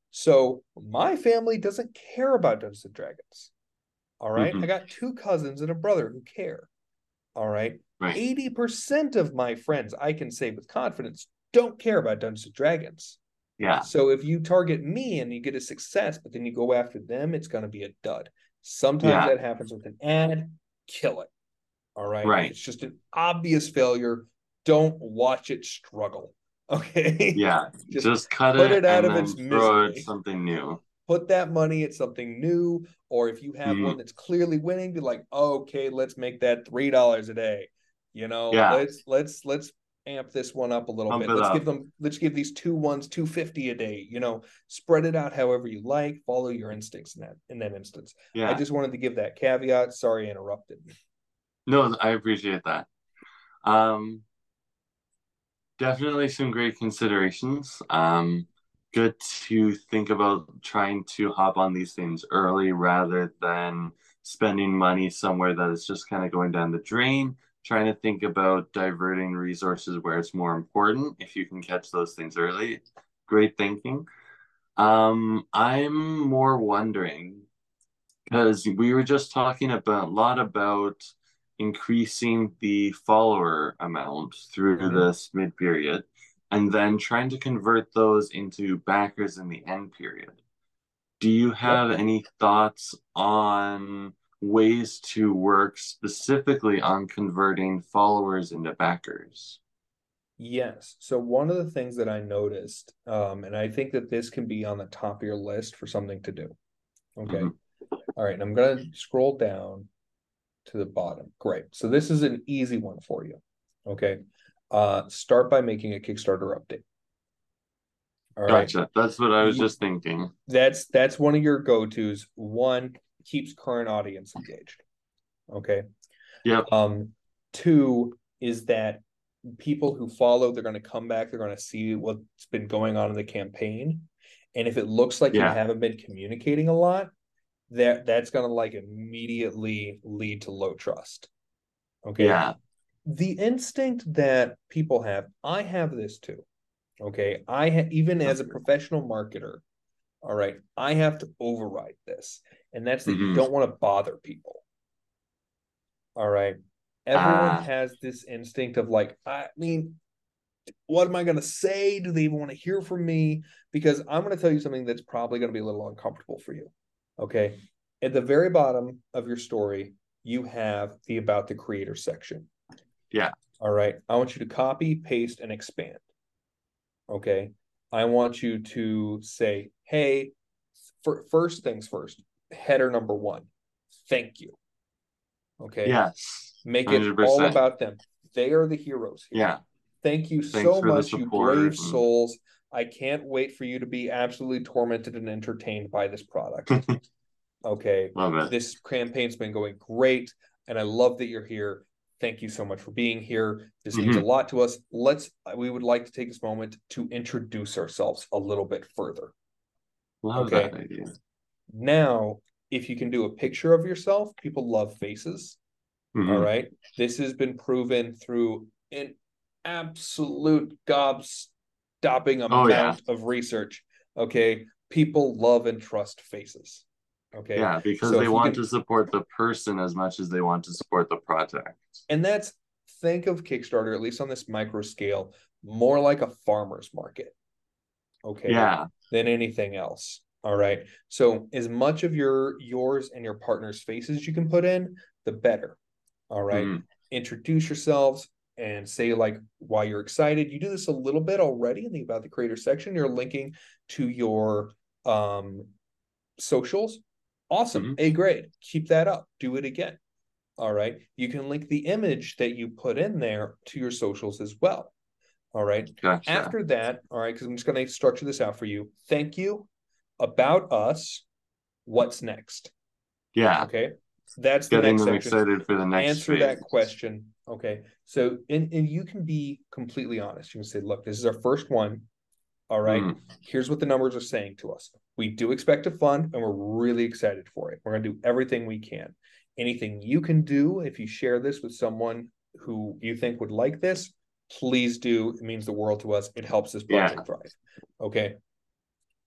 Speaker 1: So my family doesn't care about Dungeons and Dragons. All right.
Speaker 2: Mm-hmm.
Speaker 1: I got two cousins and a brother who care. All right.
Speaker 2: Right.
Speaker 1: eighty percent of my friends, I can say with confidence, don't care about Dungeons and Dragons.
Speaker 2: Yeah.
Speaker 1: So if you target me and you get a success, but then you go after them, it's going to be a dud. Sometimes
Speaker 2: Yeah.
Speaker 1: that happens with an ad. Kill it. All right.
Speaker 2: Right.
Speaker 1: It's just an obvious failure. Don't watch it struggle. Okay.
Speaker 2: Yeah.
Speaker 1: just,
Speaker 2: Just cut
Speaker 1: put
Speaker 2: it
Speaker 1: it out
Speaker 2: and
Speaker 1: of
Speaker 2: then
Speaker 1: its
Speaker 2: throw it
Speaker 1: misery.
Speaker 2: something new.
Speaker 1: Put that money at something new. Or if you have
Speaker 2: Mhm.
Speaker 1: one that's clearly winning, be like, okay, let's make that three dollars a day. You know,
Speaker 2: Yeah.
Speaker 1: let's let's let's amp this one up a little
Speaker 2: Pump
Speaker 1: bit.
Speaker 2: it
Speaker 1: Let's
Speaker 2: up.
Speaker 1: give them let's give these two ones two fifty a day. You know, spread it out however you like. Follow your instincts in that in that instance. I
Speaker 2: Yeah.
Speaker 1: just wanted to give that caveat. Sorry, I interrupted.
Speaker 2: No, I appreciate that. Um, definitely some great considerations. Um, good to think about trying to hop on these things early rather than spending money somewhere that is just kind of going down the drain. Trying to think about diverting resources where it's more important. If you can catch those things early, great thinking. Um, I'm more wondering because we were just talking about a lot about increasing the follower amount through
Speaker 1: Mhm.
Speaker 2: this mid period and then trying to convert those into backers in the end period. Do you have
Speaker 1: Yep.
Speaker 2: any thoughts on ways to work specifically on converting followers into backers?
Speaker 1: Yes. So one of the things that I noticed, um, and I think that this can be on the top of your list for something to do. Okay.
Speaker 2: Mhm.
Speaker 1: All right. And I'm gonna scroll down to the bottom. Great. So this is an easy one for you. Okay. Uh, start by making a Kickstarter update. All right.
Speaker 2: Gotcha. That's what I was
Speaker 1: You,
Speaker 2: just thinking.
Speaker 1: that's that's one of your go-tos. One, keeps current audience engaged. Okay.
Speaker 2: Yep.
Speaker 1: Um, two is that people who follow, they're going to come back, they're going to see what's been going on in the campaign. And if it looks like you
Speaker 2: Yeah.
Speaker 1: haven't been communicating a lot, that that's going to like immediately lead to low trust. Okay.
Speaker 2: Yeah.
Speaker 1: The instinct that people have, I have this too. Okay. I ha- even as a professional marketer, all right, I have to override this. And that's that you
Speaker 2: Mhm.
Speaker 1: don't want to bother people. All right. Everyone
Speaker 2: Ah,
Speaker 1: has this instinct of like, I mean, what am I going to say? Do they even want to hear from me? Because I'm going to tell you something that's probably going to be a little uncomfortable for you. Okay. At the very bottom of your story, you have the about the creator section.
Speaker 2: yeah.
Speaker 1: All right. I want you to copy, paste, and expand. Okay. I want you to say, hey, for, first things first, header number one, thank you. Okay.
Speaker 2: Yes.
Speaker 1: Make it all
Speaker 2: one hundred percent.
Speaker 1: about them. They are the heroes here.
Speaker 2: Yeah.
Speaker 1: Thank you
Speaker 2: Thanks
Speaker 1: so
Speaker 2: for the
Speaker 1: much, you brave
Speaker 2: support. And...
Speaker 1: souls. I can't wait for you to be absolutely tormented and entertained by this product. Okay.
Speaker 2: Love it.
Speaker 1: This campaign's been going great, and I love that you're here. Thank you so much for being here. This means
Speaker 2: Mhm.
Speaker 1: a lot to us. Let's, we would like to take this moment to introduce ourselves a little bit further.
Speaker 2: Love
Speaker 1: Okay.
Speaker 2: that idea.
Speaker 1: Now, if you can do a picture of yourself, people love faces.
Speaker 2: Mhm.
Speaker 1: All right. This has been proven through an absolute gobstopping
Speaker 2: Oh, yeah.
Speaker 1: amount of research. Okay. People love and trust faces. Okay.
Speaker 2: Yeah, because
Speaker 1: So
Speaker 2: they
Speaker 1: if you
Speaker 2: want
Speaker 1: can,
Speaker 2: to support the person as much as they want to support the project.
Speaker 1: and that's, think of Kickstarter, at least on this micro scale, more like a farmer's market. Okay.
Speaker 2: Yeah.
Speaker 1: Than anything else. All right. So as much of your yours and your partner's faces you can put in, the better. All right.
Speaker 2: Mhm.
Speaker 1: Introduce yourselves and say like why you're excited. You do this a little bit already in the about the creator section. You're linking to your um socials. Awesome.
Speaker 2: Mhm.
Speaker 1: A grade. Keep that up. Do it again. All right. You can link the image that you put in there to your socials as well. All right.
Speaker 2: Gotcha.
Speaker 1: After that, all right, because I'm just going to structure this out for you. Thank you. About us. What's next?
Speaker 2: Yeah.
Speaker 1: Okay. That's the
Speaker 2: Getting
Speaker 1: next
Speaker 2: them
Speaker 1: section.
Speaker 2: excited for the next
Speaker 1: Answer
Speaker 2: phase.
Speaker 1: that question. Okay. So, and, and you can be completely honest. You can say, look, this is our first one. All right.
Speaker 2: Mhm.
Speaker 1: Here's what the numbers are saying to us. We do expect a fund and we're really excited for it. We're going to do everything we can. Anything you can do if you share this with someone who you think would like this, please do. It means the world to us. It helps this project
Speaker 2: Yeah.
Speaker 1: thrive. Okay.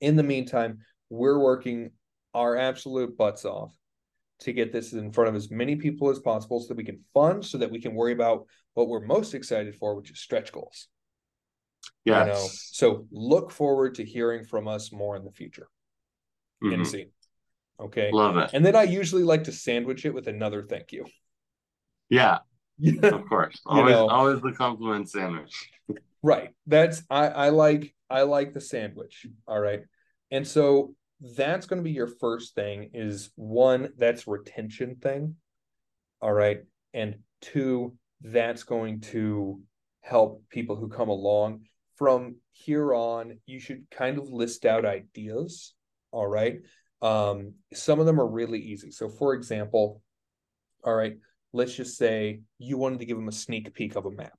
Speaker 1: In the meantime, we're working our absolute butts off to get this in front of as many people as possible so that we can fund, so that we can worry about what we're most excited for, which is stretch goals.
Speaker 2: Yes.
Speaker 1: You know, so look forward to hearing from us more in the future.
Speaker 2: Mm-hmm.
Speaker 1: And see. Okay.
Speaker 2: Love it.
Speaker 1: And then I usually like to sandwich it with another thank you.
Speaker 2: Yeah. Of course. Always,
Speaker 1: know,
Speaker 2: always the compliment sandwich.
Speaker 1: Right. That's I, I like I like the sandwich. All right. And so that's going to be your first thing is one, that's retention thing. All right. And two, that's going to help people who come along. From here on, you should kind of list out ideas. All right. Um, some of them are really easy. So for example, all right, let's just say you wanted to give them a sneak peek of a map.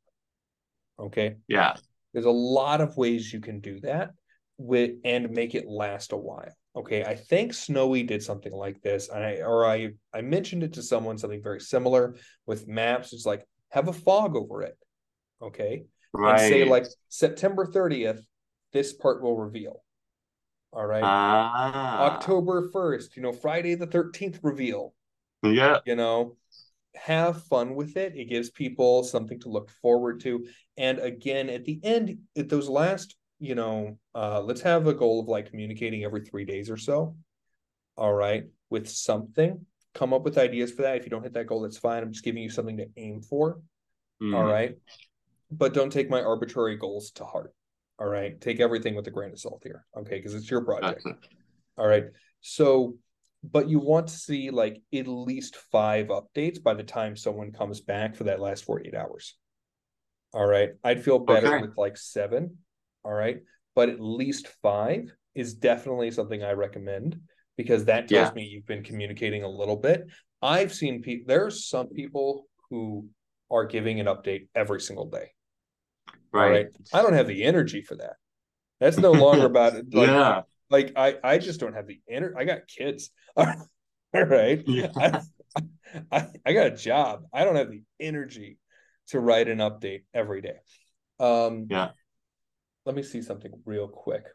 Speaker 1: Okay.
Speaker 2: Yeah.
Speaker 1: There's a lot of ways you can do that with and make it last a while. Okay. I think Snowy did something like this. And I or I I mentioned it to someone, something very similar with maps. It's like have a fog over it. Okay.
Speaker 2: Right.
Speaker 1: And say like September thirtieth, this part will reveal. All right.
Speaker 2: Ah.
Speaker 1: October first, you know, Friday the thirteenth reveal.
Speaker 2: Yeah.
Speaker 1: You know, have fun with it. It gives people something to look forward to. And again, at the end, at those last, you know, uh, let's have a goal of like communicating every three days or so. All right. With something, come up with ideas for that. If you don't hit that goal, that's fine. I'm just giving you something to aim for. Mm. All right. But don't take my arbitrary goals to heart. All right. Take everything with a grain of salt here. Okay. Because it's your project. Gotcha. All right. So, but you want to see like at least five updates by the time someone comes back for that last forty-eight hours. All right. I'd feel better okay. with like seven. All right. But at least five is definitely something I recommend because that tells yeah. me you've been communicating a little bit. I've seen people, there's some people who are giving an update every single day. Right. All right. I don't have the energy for that. That's no longer about it. Like, yeah. Like I, I just don't have the energy. I got kids. All right. Yeah. I, I, I got a job. I don't have the energy to write an update every day. Um,
Speaker 2: yeah.
Speaker 1: Let me see something real quick.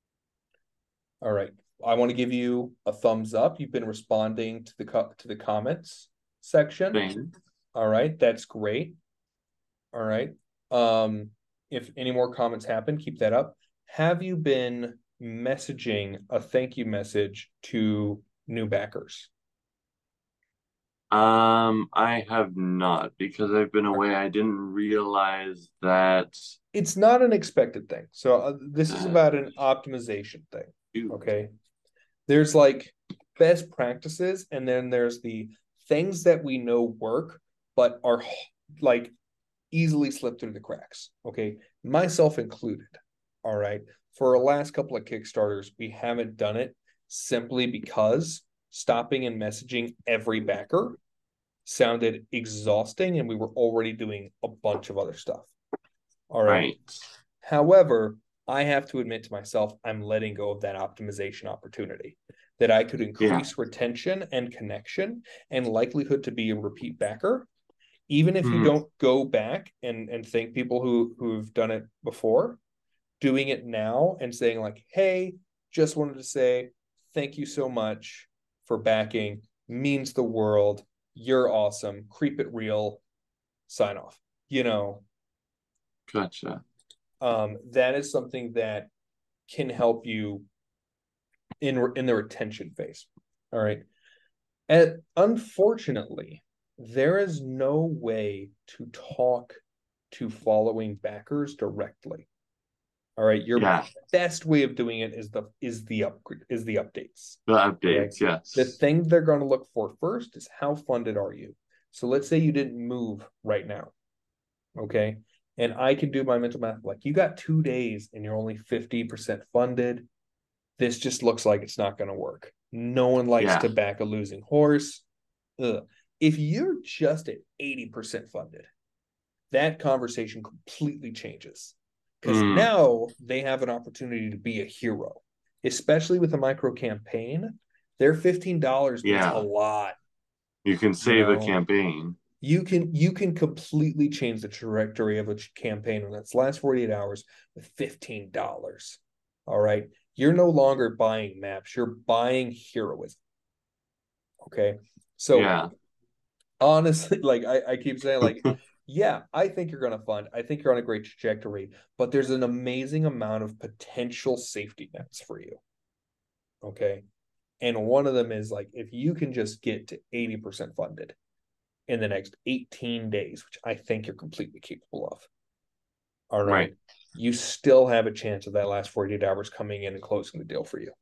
Speaker 1: All right. I want to give you a thumbs up. You've been responding to the co- to the comments section.
Speaker 2: Thanks.
Speaker 1: All right. That's great. All right. Um, if any more comments happen, keep that up. Have you been messaging a thank you message to new backers?
Speaker 2: Um, I have not because I've been away. I didn't realize that
Speaker 1: it's not an expected thing. So uh, this is about an optimization thing. Okay. There's like best practices, and then there's the things that we know work, but are like easily slip through the cracks. Okay. Myself included. All right. For our last couple of Kickstarters, we haven't done it simply because stopping and messaging every backer sounded exhausting, and we were already doing a bunch of other stuff. All right. right. However, I have to admit to myself, I'm letting go of that optimization opportunity that I could increase yeah. retention and connection and likelihood to be a repeat backer. Even if mm-hmm. you don't go back and, and thank people who, who've done it before, doing it now and saying like, hey, just wanted to say thank you so much for backing, means the world. You're awesome. Creep it real. Sign off. You know.
Speaker 2: Gotcha.
Speaker 1: Um, that is something that can help you in, in the retention phase. All right. And unfortunately, there is no way to talk to following backers directly. All right, your yeah. best way of doing it is the is the upgrade is the updates.
Speaker 2: The updates,
Speaker 1: right?
Speaker 2: yes.
Speaker 1: The thing they're going to look for first is how funded are you. So let's say you didn't move right now, okay? And I can do my mental math like you got two days and you're only fifty percent funded. This just looks like it's not going to work. No one likes yeah. to back a losing horse. Ugh. If you're just at eighty percent funded, that conversation completely changes. Because mm. now they have an opportunity to be a hero, especially with a micro campaign. Their fifteen dollars means yeah. a lot.
Speaker 2: You can save you know? a campaign.
Speaker 1: You can you can completely change the trajectory of a campaign in its last forty-eight hours with fifteen dollars. All right. You're no longer buying maps, you're buying heroism. Okay. So
Speaker 2: Yeah.
Speaker 1: honestly, like I, I keep saying, like, yeah, I think you're gonna fund. I think you're on a great trajectory, but there's an amazing amount of potential safety nets for you. Okay. And one of them is like if you can just get to eighty percent funded in the next eighteen days, which I think you're completely capable of. All right.
Speaker 2: Right.
Speaker 1: You still have a chance of that last forty-eight hours coming in and closing the deal for you.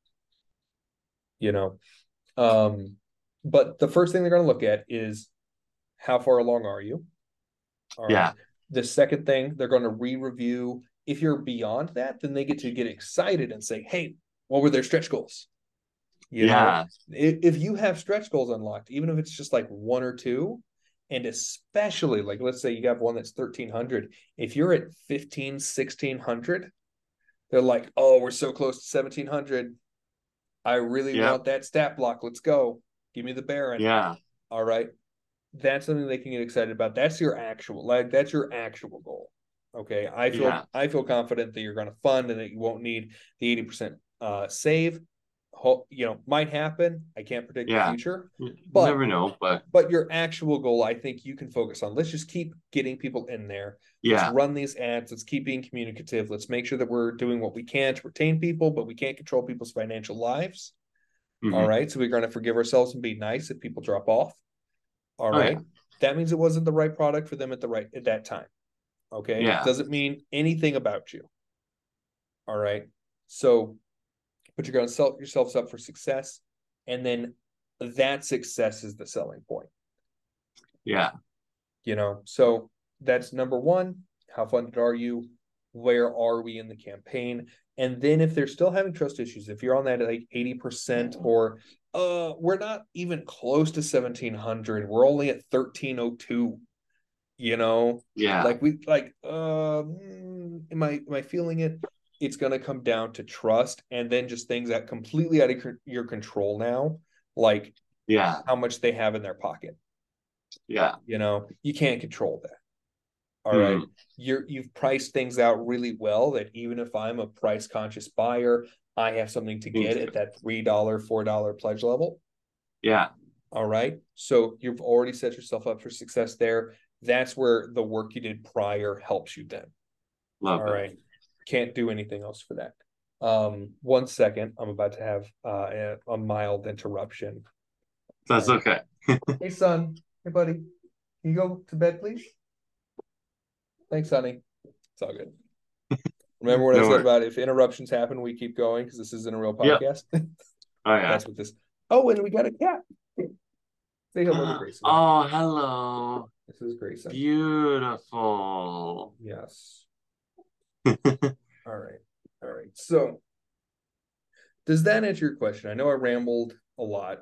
Speaker 1: You know, um, but the first thing they're going to look at is how far along are you? All right.
Speaker 2: Yeah.
Speaker 1: The second thing, they're going to re-review. If you're beyond that, then they get to get excited and say, hey, what were their stretch goals? You
Speaker 2: Yeah.
Speaker 1: know, if you have stretch goals unlocked, even if it's just like one or two, and especially like, let's say you have one that's thirteen hundred, if you're at fifteen, sixteen hundred, they're like, oh, we're so close to seventeen hundred. I really
Speaker 2: Yep.
Speaker 1: want that stat block. Let's go. Give me the Baron.
Speaker 2: Yeah.
Speaker 1: All right. That's something they can get excited about. That's your actual, like, that's your actual goal. Okay. I feel,
Speaker 2: Yeah.
Speaker 1: I feel confident that you're going to fund and that you won't need the eighty percent uh, save. You know, might happen. I can't predict
Speaker 2: Yeah.
Speaker 1: the future,
Speaker 2: You
Speaker 1: but
Speaker 2: never know, but
Speaker 1: but your actual goal, I think you can focus on. Let's just keep getting people in there. Let's
Speaker 2: yeah.
Speaker 1: run these ads. Let's keep being communicative. Let's make sure that we're doing what we can to retain people, but we can't control people's financial lives.
Speaker 2: Mhm.
Speaker 1: All right. So we're going to forgive ourselves and be nice if people drop off. All
Speaker 2: Oh,
Speaker 1: right.
Speaker 2: yeah.
Speaker 1: That means it wasn't the right product for them at the right at that time. Okay.
Speaker 2: Yeah.
Speaker 1: Doesn't mean anything about you. All right. So, but you're going to set yourselves up for success. And then that success is the selling point.
Speaker 2: Yeah.
Speaker 1: You know, so that's number one. How funded are you? Where are we in the campaign? And then if they're still having trust issues, if you're on that like eighty percent or uh we're not even close to seventeen hundred, we're only at thirteen oh two, you know,
Speaker 2: Yeah.
Speaker 1: like we like uh am I am I feeling it? It's going to come down to trust and then just things that completely out of your control now, like
Speaker 2: yeah.
Speaker 1: how much they have in their pocket.
Speaker 2: Yeah.
Speaker 1: You know, you can't control that. All
Speaker 2: mm.
Speaker 1: right. You're you've priced things out really well that even if I'm a price conscious buyer, I have something to get at that three dollar, four dollar pledge level.
Speaker 2: Yeah.
Speaker 1: All right. So you've already set yourself up for success there. That's where the work you did prior helps you then.
Speaker 2: Love
Speaker 1: All
Speaker 2: it.
Speaker 1: right. Can't do anything else for that. Um, one second. I'm about to have uh, a, a mild interruption.
Speaker 2: That's
Speaker 1: right.
Speaker 2: okay.
Speaker 1: Hey, son. Hey, buddy. Can you go to bed, please? Thanks, honey. It's all good. Remember what no I said worries. About if interruptions happen, we keep going because this isn't a real podcast? Yep.
Speaker 2: Oh, yeah.
Speaker 1: That's what this. Oh, and we got a cat. Say hello to Grayson.
Speaker 2: Oh, hello.
Speaker 1: This is Grayson.
Speaker 2: Beautiful.
Speaker 1: Yes. All right. All right. So, does that answer your question? I know I rambled a lot.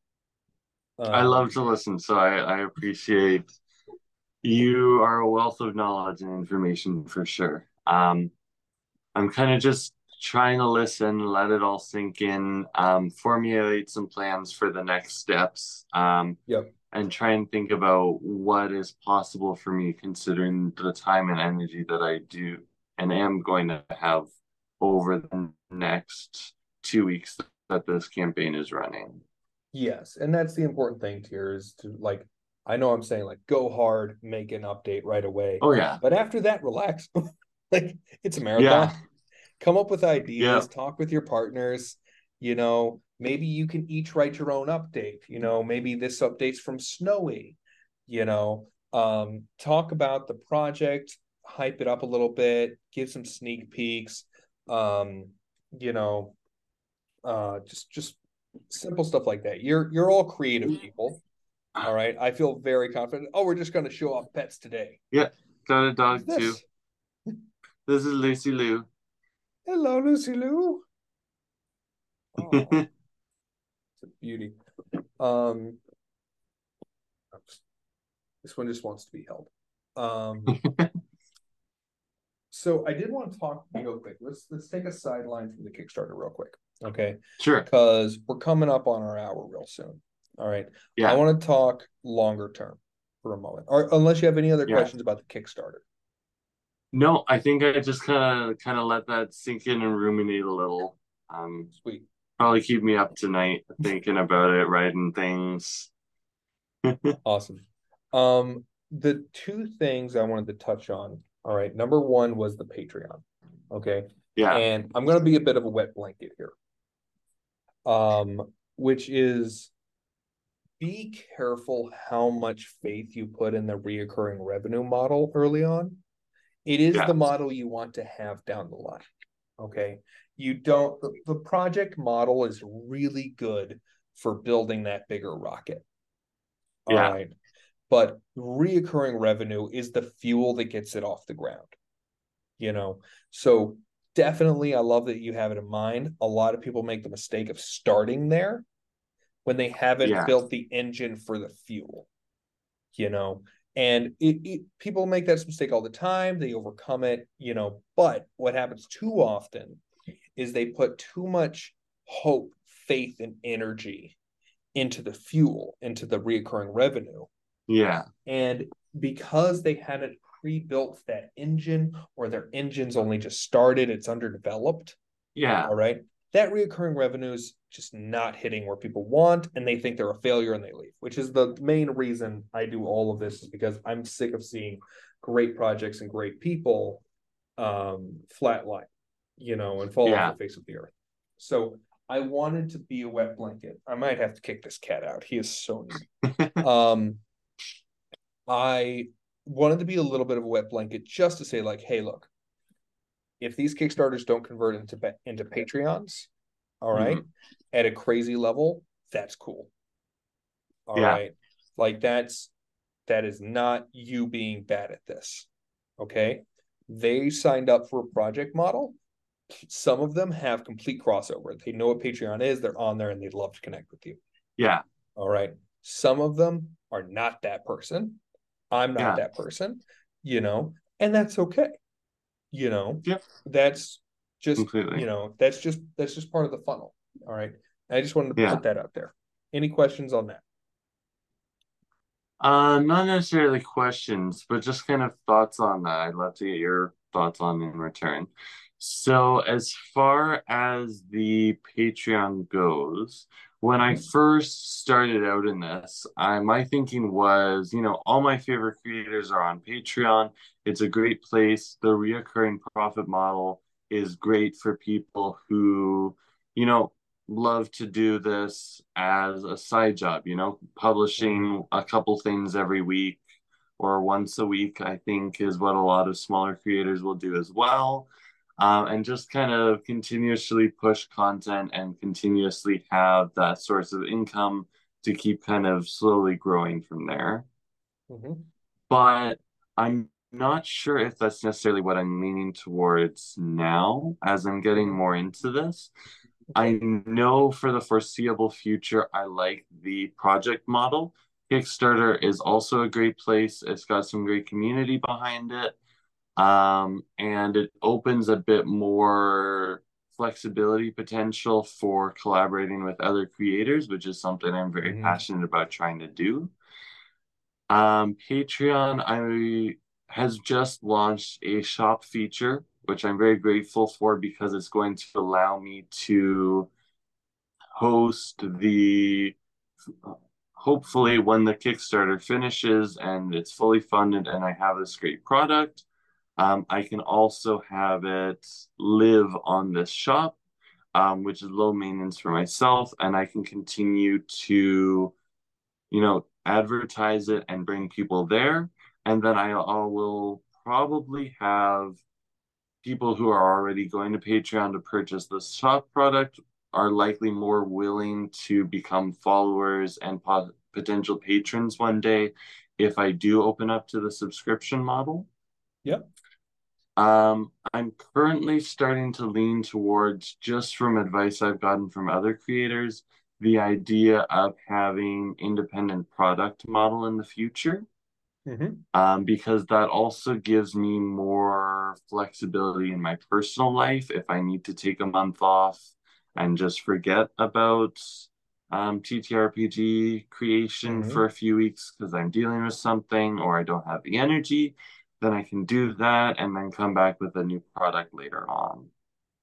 Speaker 2: Um, I love to listen, so I, I appreciate you are a wealth of knowledge and information for sure. Um, I'm kind of just trying to listen, let it all sink in, um, formulate some plans for the next steps, um,
Speaker 1: yep.
Speaker 2: and try and think about what is possible for me considering the time and energy that I do and am going to have over the next two weeks that this campaign is running.
Speaker 1: Yes, and that's the important thing here is to like, I know I'm saying like go hard, make an update right away.
Speaker 2: Oh yeah.
Speaker 1: But after that, relax. Like it's a marathon. Yeah. Come up with ideas, yeah. Talk with your partners, you know, maybe you can each write your own update. You know, maybe this update's from Snowy, you know, um, talk about the project, hype it up a little bit, give some sneak peeks, um, you know, uh, just just simple stuff like that. You're you're all creative people. All right. I feel very confident. Oh, we're just going to show off pets today.
Speaker 2: Yeah. Got a dog too. This is Lucy Lou.
Speaker 1: Hello, Lucy Lou. Oh, it's a beauty. Um, this one just wants to be held. Um, so I did want to talk real quick. Let's let's take a sideline from the Kickstarter real quick. Okay.
Speaker 2: Sure.
Speaker 1: Because we're coming up on our hour real soon. All right.
Speaker 2: Yeah.
Speaker 1: I want to talk longer term for a moment, or unless you have any other yeah. questions about the Kickstarter.
Speaker 2: No, I think I just kind of kind of let that sink in and ruminate a little. Um,
Speaker 1: Sweet.
Speaker 2: probably keep me up tonight thinking about it, writing things.
Speaker 1: Awesome. Um, the two things I wanted to touch on. All right. Number one was the Patreon. Okay.
Speaker 2: Yeah,
Speaker 1: And I'm going to be a bit of a wet blanket here. Um, which is be careful how much faith you put in the reoccurring revenue model early on. It is
Speaker 2: yeah,
Speaker 1: the model you want to have down the line. Okay. You don't, the, the project model is really good for building that bigger rocket. All
Speaker 2: yeah,
Speaker 1: right. But reoccurring revenue is the fuel that gets it off the ground, you know? So definitely, I love that you have it in mind. A lot of people make the mistake of starting there when they haven't
Speaker 2: yeah,
Speaker 1: built the engine for the fuel, you know? And it, it, people make that mistake all the time. They overcome it, you know? But what happens too often is they put too much hope, faith, and energy into the fuel, into the reoccurring revenue.
Speaker 2: yeah,
Speaker 1: And because they hadn't pre-built that engine, or their engine's only just started, it's underdeveloped.
Speaker 2: yeah,
Speaker 1: All right. That reoccurring revenue is just not hitting where people want, and they think they're a failure and they leave, which is the main reason I do all of this, is because I'm sick of seeing great projects and great people um, flatline, you know, and fall off
Speaker 2: yeah.
Speaker 1: the face of the earth. So I wanted to be a wet blanket. I might have to kick this cat out. He is so neat. Um, I wanted to be a little bit of a wet blanket just to say, like, hey, look, if these Kickstarters don't convert into into Patreons, all right,
Speaker 2: Mhm.
Speaker 1: at a crazy level, that's cool. All
Speaker 2: Yeah,
Speaker 1: right. Like that's that is not you being bad at this. Okay. They signed up for a project model. Some of them have complete crossover. They know what Patreon is, they're on there and they'd love to connect with you.
Speaker 2: yeah,
Speaker 1: All right. Some of them are not that person. I'm not
Speaker 2: yeah,
Speaker 1: that person, you know, and that's okay. You know,
Speaker 2: yep,
Speaker 1: that's just, you
Speaker 2: completely.
Speaker 1: know, that's just that's just part of the funnel. All right. I just wanted to
Speaker 2: Yeah.
Speaker 1: put that out there. Any questions on that?
Speaker 2: Uh, not necessarily questions, but just kind of thoughts on that. I'd love to get your thoughts on in return. So, as far as the Patreon goes, when I
Speaker 1: Mm-hmm.
Speaker 2: first started out in this, I my thinking was, you know, all my favorite creators are on Patreon. It's a great place. The reoccurring profit model is great for people who, you know, love to do this as a side job, you know,
Speaker 1: Mm-hmm.
Speaker 2: publishing a couple things every week or once a week, I think is what a lot of smaller creators will do as well. Um, and just kind of continuously push content and continuously have that source of income to keep kind of slowly growing from there.
Speaker 1: Mm-hmm.
Speaker 2: But I'm not sure if that's necessarily what I'm leaning towards now as I'm getting
Speaker 1: Mm-hmm.
Speaker 2: more into this.
Speaker 1: Okay.
Speaker 2: I know for the foreseeable future, I like the project model. Kickstarter is also a great place. It's got some great community behind it. Um, and it opens a bit more flexibility potential for collaborating with other creators, which is something I'm very
Speaker 1: Mm-hmm.
Speaker 2: passionate about trying to do. Um, Patreon, I has just launched a shop feature, which I'm very grateful for because it's going to allow me to host the hopefully when the Kickstarter finishes and it's fully funded and I have this great product, um, I can also have it live on this shop, um, which is low maintenance for myself, and I can continue to, you know, advertise it and bring people there. And then I, I will probably have people who are already going to Patreon to purchase the shop product are likely more willing to become followers and po potential patrons one day if I do open up to the subscription model.
Speaker 1: Yep.
Speaker 2: Um, I'm currently starting to lean towards, just from advice I've gotten from other creators, the idea of having independent product model in the future,
Speaker 1: Mm-hmm.
Speaker 2: um, because that also gives me more flexibility in my personal life if I need to take a month off and just forget about um, T T R P G creation
Speaker 1: Mm-hmm.
Speaker 2: for a few weeks because I'm dealing with something or I don't have the energy, then I can do that and then come back with a new product later on.
Speaker 1: Yep.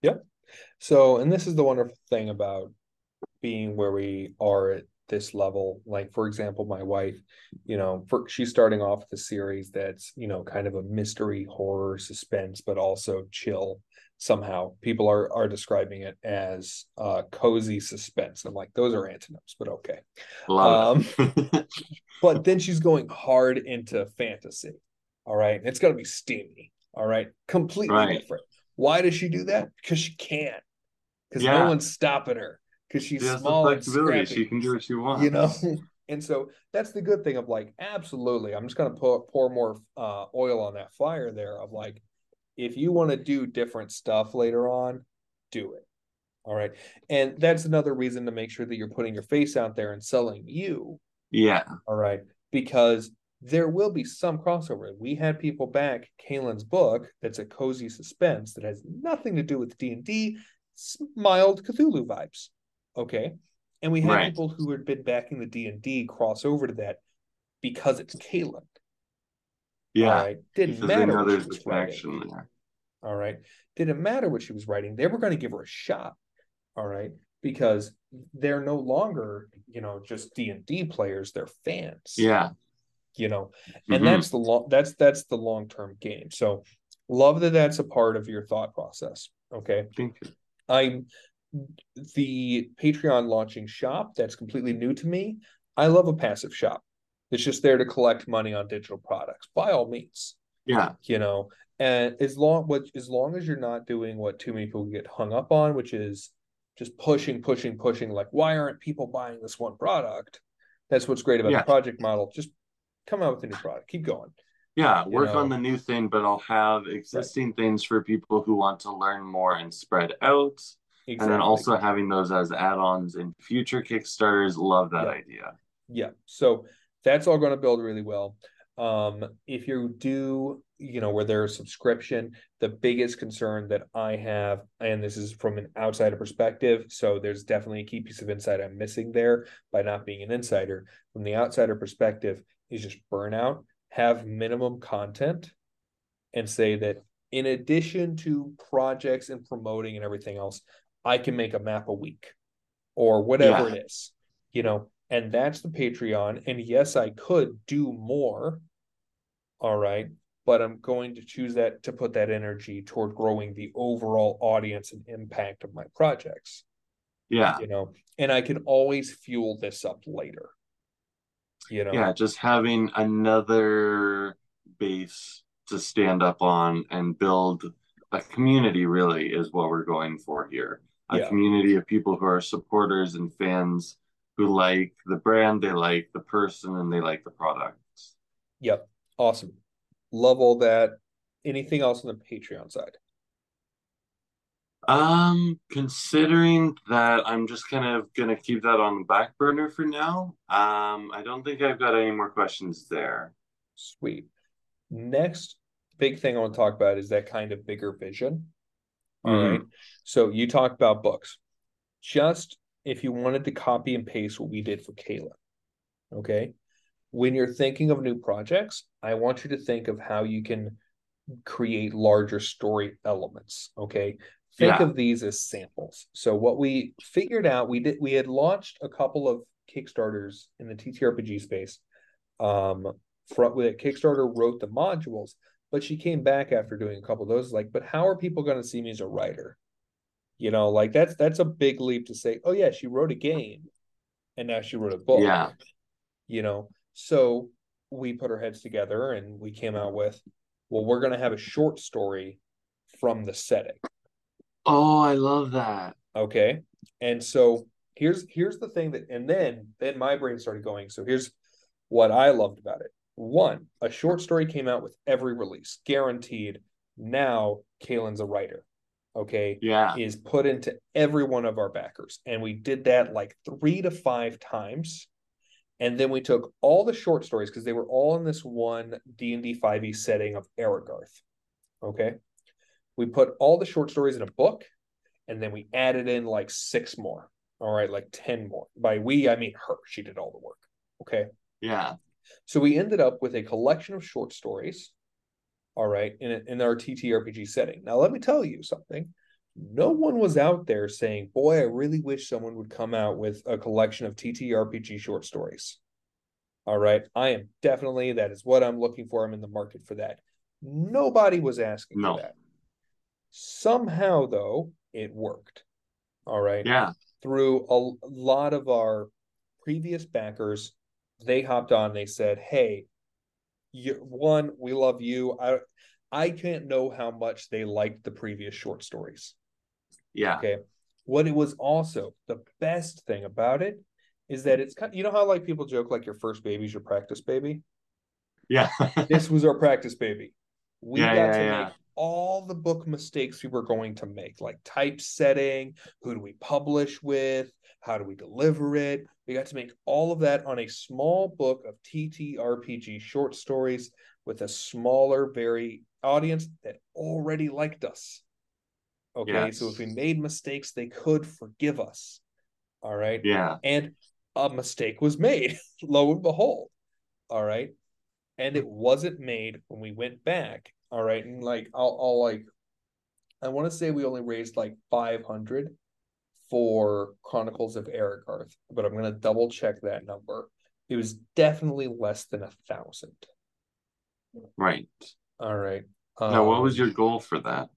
Speaker 1: So, and this is the wonderful thing about being where we are at this level. Like, for example, my wife, you know, for she's starting off the series that's, you know, kind of a mystery, horror, suspense, but also chill. Somehow people are are describing it as uh cozy suspense. I'm like, those are antonyms, but okay.
Speaker 2: Love
Speaker 1: Um,
Speaker 2: it.
Speaker 1: but then she's going hard into fantasy. All right. It's gonna be steamy. All right. Completely
Speaker 2: Right.
Speaker 1: different. Why does she do that? Because she can, because no
Speaker 2: Yeah.
Speaker 1: one's stopping her, because
Speaker 2: She
Speaker 1: she's
Speaker 2: has the
Speaker 1: small and
Speaker 2: flexibility. She
Speaker 1: scrappy,
Speaker 2: can do what she
Speaker 1: you know.
Speaker 2: wants.
Speaker 1: And so that's the good thing of like, absolutely, I'm just going to pour, pour more uh, oil on that fire there of like, if you want to do different stuff later on, do it. All right. And that's another reason to make sure that you're putting your face out there and selling you.
Speaker 2: Yeah.
Speaker 1: All right. Because there will be some crossover. We had people back Kaylin's book that's a cozy suspense that has nothing to do with D and D, mild Cthulhu vibes. Okay. And we had
Speaker 2: Right.
Speaker 1: people who had been backing the D and D cross over to that because it's Kaylin. All
Speaker 2: Yeah.
Speaker 1: right. Didn't
Speaker 2: Because they
Speaker 1: matter
Speaker 2: know
Speaker 1: what she
Speaker 2: there's a
Speaker 1: was writing.
Speaker 2: connection there.
Speaker 1: All right. Didn't matter what she was writing. They were going to give her a shot. All right. Because they're no longer, you know, just D and D players, they're fans,
Speaker 2: Yeah.
Speaker 1: you know, and
Speaker 2: Mm-hmm.
Speaker 1: that's the long that's that's the long-term game. So love that that's a part of your thought process. Okay.
Speaker 2: Thank you.
Speaker 1: I'm the Patreon launching shop, that's completely new to me. I love a passive shop. It's just there to collect money on digital products, by all means,
Speaker 2: Yeah.
Speaker 1: you know. And as long what as long as you're not doing what too many people get hung up on, which is just pushing, pushing, pushing, like, why aren't people buying this one product? That's what's great about the
Speaker 2: Yeah.
Speaker 1: project model. Just come out with a new product. Keep going.
Speaker 2: Yeah.
Speaker 1: You
Speaker 2: Work on
Speaker 1: know,
Speaker 2: the new thing, but I'll have
Speaker 1: right.
Speaker 2: existing things for people who want to learn more and spread out. And then
Speaker 1: Exactly.
Speaker 2: also having those as add-ons in future Kickstarters. Love that
Speaker 1: Yep.
Speaker 2: idea.
Speaker 1: Yeah. So that's all going to build really well. Um, if you do, you know, where there's a subscription, the biggest concern that I have, and this is from an outsider perspective, so there's definitely a key piece of insight I'm missing there by not being an insider. From the outsider perspective, is just burnout. Have minimum content and say that in addition to projects and promoting and everything else, I can make a map a week or whatever
Speaker 2: Yeah.
Speaker 1: it is, you know, and that's the Patreon. And yes, I could do more. All right. But I'm going to choose that to put that energy toward growing the overall audience and impact of my projects,
Speaker 2: Yeah.
Speaker 1: you know, and I can always fuel this up later, you know.
Speaker 2: Yeah. Just having another base to stand up on and build a community really is what we're going for here. A
Speaker 1: Yeah.
Speaker 2: community of people who are supporters and fans who like the brand, they like the person, and they like the products.
Speaker 1: Yep. Awesome. Love all that. Anything else on the Patreon side?
Speaker 2: Um, considering that I'm just kind of gonna keep that on the back burner for now, um, I don't think I've got any more questions there.
Speaker 1: Sweet. Next big thing I want to talk about is that kind of bigger vision. All right.
Speaker 2: Hmm.
Speaker 1: So you talked about books. Just if you wanted to copy and paste what we did for Kayla, okay? When you're thinking of new projects, I want you to think of how you can create larger story elements, okay? Think
Speaker 2: Yeah,
Speaker 1: of these as samples. So what we figured out, we did we had launched a couple of Kickstarters in the T T R P G space. Um, from with Kickstarter wrote the modules, but she came back after doing a couple of those, like, but how are people going to see me as a writer? You know, like that's that's a big leap to say, oh yeah, she wrote a game and now she wrote a book,
Speaker 2: yeah.
Speaker 1: you know. So we put our heads together and we came out with, well, we're gonna have a short story from the setting.
Speaker 2: Oh, I love that.
Speaker 1: Okay. And so here's here's the thing that and then then my brain started going. So here's what I loved about it. One, a short story came out with every release, guaranteed. Now Kaylin's a writer, okay,
Speaker 2: Yeah,
Speaker 1: is put into every one of our backers. And we did that like three to five times. And then we took all the short stories because they were all in this one D and D five e setting of Aragarth. Okay. We put all the short stories in a book and then we added in like six more. All right, like ten more. By we, I mean her. She did all the work. Okay.
Speaker 2: yeah.
Speaker 1: So we ended up with a collection of short stories, all right, in, in our T T R P G setting. Now, let me tell you something. No one was out there saying, boy, I really wish someone would come out with a collection of T T R P G short stories. All right. I am definitely, that is what I'm looking for. I'm in the market for that. Nobody was asking for
Speaker 2: No.
Speaker 1: that. Somehow, though, it worked. All right.
Speaker 2: Yeah.
Speaker 1: Through a lot of our previous backers, they hopped on. They said, hey, you, one, we love you. I, I can't know how much they liked the previous short stories.
Speaker 2: Yeah.
Speaker 1: Okay. What it was also the best thing about it is that it's kind of, you know how like people joke like your first baby's your practice baby?
Speaker 2: Yeah.
Speaker 1: This was our practice baby. We
Speaker 2: Yeah,
Speaker 1: got
Speaker 2: yeah,
Speaker 1: to
Speaker 2: yeah.
Speaker 1: make all the book mistakes we were going to make, like typesetting, who do we publish with, how do we deliver it. We got to make all of that on a small book of T T R P G short stories with a smaller, very audience that already liked us. Okay, so if we
Speaker 2: Yes.
Speaker 1: made mistakes, they could forgive us. All right.
Speaker 2: Yeah.
Speaker 1: And a mistake was made, lo and behold. All right. And it wasn't made when we went back. All right. And like, I'll, I'll like, I want to say we only raised like five hundred for Chronicles of Aragarth, but I'm going to double check that number. It was definitely less than a thousand.
Speaker 2: Right.
Speaker 1: All right.
Speaker 2: Now, what was
Speaker 1: Um,
Speaker 2: your goal for that?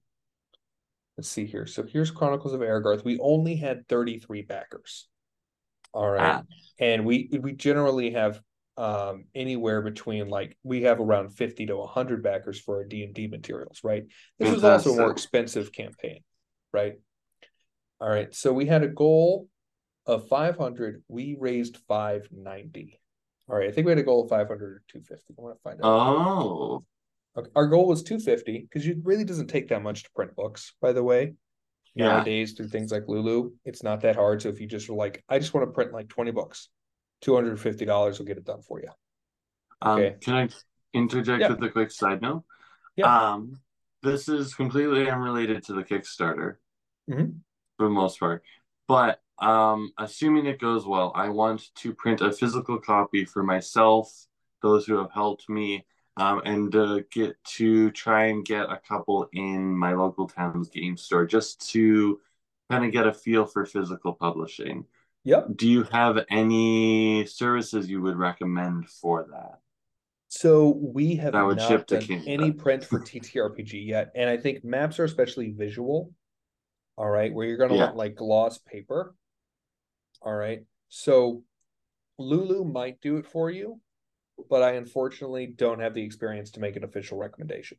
Speaker 1: let's see here. So here's Chronicles of Aragarth. We only had thirty-three backers. All right.
Speaker 2: Ah,
Speaker 1: And we we generally have um anywhere between like we have around fifty to one hundred backers for our D and D materials, right? This was also a more
Speaker 2: fantastic.
Speaker 1: expensive campaign, right? All right. So we had a goal of five hundred. We raised five ninety. All right. I think we had a goal of five hundred or two fifty. I want to find out.
Speaker 2: Oh,
Speaker 1: Okay. Our goal was two fifty because it really doesn't take that much to print books, by the way.
Speaker 2: yeah.
Speaker 1: Nowadays, through things like Lulu, it's not that hard. So if you just are like, I just want to print like twenty books, two hundred fifty dollars will get it done for you.
Speaker 2: Um,
Speaker 1: Okay.
Speaker 2: can I interject
Speaker 1: Yeah.
Speaker 2: with a quick side note?
Speaker 1: Yeah.
Speaker 2: Um, this is completely unrelated to the Kickstarter
Speaker 1: Mm-hmm.
Speaker 2: for the most part, but um, assuming it goes well, I want to print a physical copy for myself, those who have helped me, um, and uh, get to try and get a couple in my local town's game store just to kind of get a feel for physical publishing.
Speaker 1: Yep.
Speaker 2: Do you have any services you would recommend for that
Speaker 1: So we have
Speaker 2: that would ship
Speaker 1: not
Speaker 2: to
Speaker 1: done any
Speaker 2: Canada?
Speaker 1: print for T T R P G yet. And I think maps are especially visual. All right. Where you're going to
Speaker 2: Yeah.
Speaker 1: want like gloss paper. All right. So Lulu might do it for you, but I unfortunately don't have the experience to make an official recommendation.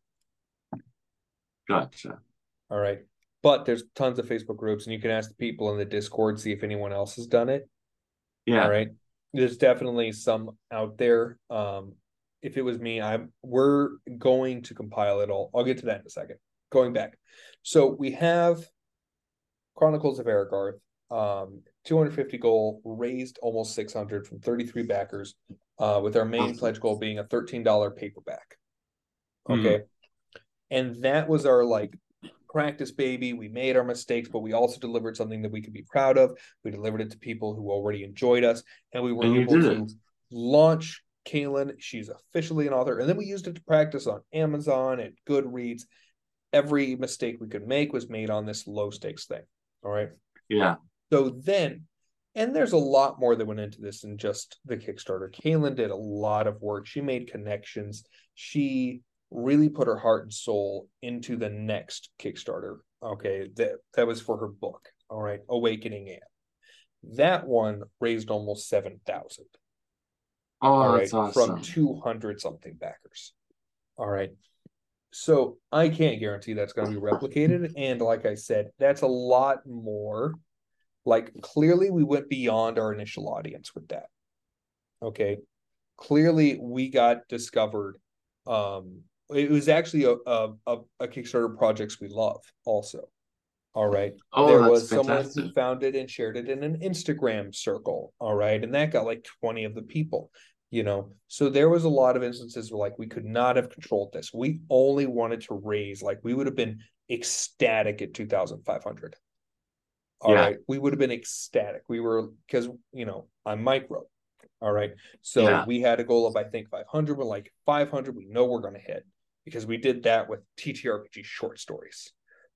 Speaker 2: Gotcha.
Speaker 1: All right. But there's tons of Facebook groups, and you can ask the people in the Discord, see if anyone else has done it. All
Speaker 2: Yeah.
Speaker 1: right. There's definitely some out there. Um, if it was me, I'm we're going to compile it all. I'll get to that in a second. Going back. So we have Chronicles of Aragarth, um, two hundred fifty goal, raised almost six hundred from thirty-three backers, uh, with our main
Speaker 2: Awesome.
Speaker 1: pledge goal being a thirteen dollar paperback.
Speaker 2: Mm.
Speaker 1: Okay. And that was our like practice baby. We made our mistakes, but we also delivered something that we could be proud of. We delivered it to people who already enjoyed us, and we were
Speaker 2: And you
Speaker 1: able
Speaker 2: did
Speaker 1: to
Speaker 2: it.
Speaker 1: launch Kaylin. She's officially an author, and then we used it to practice on Amazon and Goodreads. Every mistake we could make was made on this low stakes thing. All right.
Speaker 2: Yeah.
Speaker 1: So then, and there's a lot more that went into this than just the Kickstarter. Kaylin did a lot of work. She made connections. She really put her heart and soul into the next Kickstarter. Okay, that that was for her book. All right, Awakening Anne. That one raised almost seven thousand. All
Speaker 2: Oh,
Speaker 1: right,
Speaker 2: that's
Speaker 1: from
Speaker 2: awesome.
Speaker 1: two hundred something backers. All right, so I can't guarantee that's going to be replicated. And like I said, that's a lot more. Like clearly, we went beyond our initial audience with that. Okay, clearly we got discovered. Um, it was actually a, a, a Kickstarter projects we love also. All right.
Speaker 2: Oh,
Speaker 1: There
Speaker 2: that's
Speaker 1: was someone who
Speaker 2: fantastic.
Speaker 1: found it and shared it in an Instagram circle. All right. And that got like twenty of the people, you know. So there was a lot of instances where like we could not have controlled this. We only wanted to raise, like we would have been ecstatic at two thousand five hundred. All
Speaker 2: Yeah.
Speaker 1: right. We would have been ecstatic. We were, because, you know, I'm micro. All right. So
Speaker 2: Yeah.
Speaker 1: we had a goal of, I think, five hundred. We're like five hundred, we know we're going to hit because we did that with T T R P G short stories.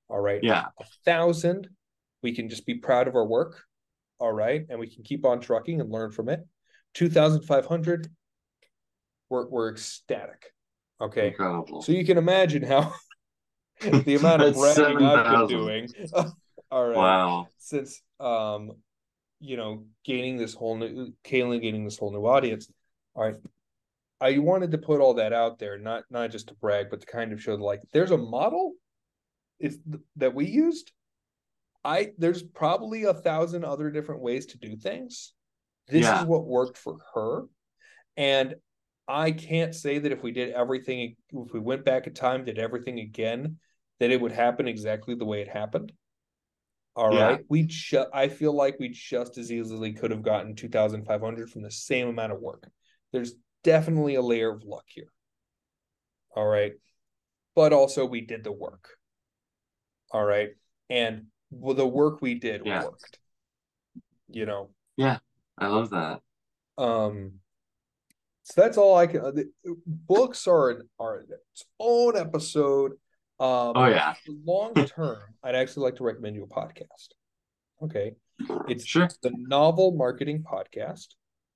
Speaker 1: All right.
Speaker 2: Yeah.
Speaker 1: A thousand, we can just be proud of our work. All right. And we can keep on trucking and learn from it. two thousand five hundred, we're, we're ecstatic. Okay.
Speaker 2: Incredible.
Speaker 1: So you can imagine how the amount of bragging I've been doing. All right.
Speaker 2: Wow.
Speaker 1: Since, um, you know, gaining this whole new, Kaylin gaining this whole new audience. All right. I wanted to put all that out there, not not just to brag, but to kind of show like there's a model is that we used. I there's probably a thousand other different ways to do things. This
Speaker 2: Yeah.
Speaker 1: is what worked for her. And I can't say that if we did everything, if we went back in time, did everything again, that it would happen exactly the way it happened. All
Speaker 2: Yeah.
Speaker 1: right. We ju- I feel like we just as easily could have gotten two thousand five hundred from the same amount of work. There's definitely a layer of luck here. All right. But also we did the work. All right. And well, the work we did
Speaker 2: Yeah.
Speaker 1: worked. You know.
Speaker 2: Yeah. I love that.
Speaker 1: Um so that's all I can the, books are are its own episode. Um
Speaker 2: Oh yeah.
Speaker 1: Long term, I'd actually like to recommend you a podcast. Okay. It's
Speaker 2: Sure.
Speaker 1: the Novel Marketing Podcast.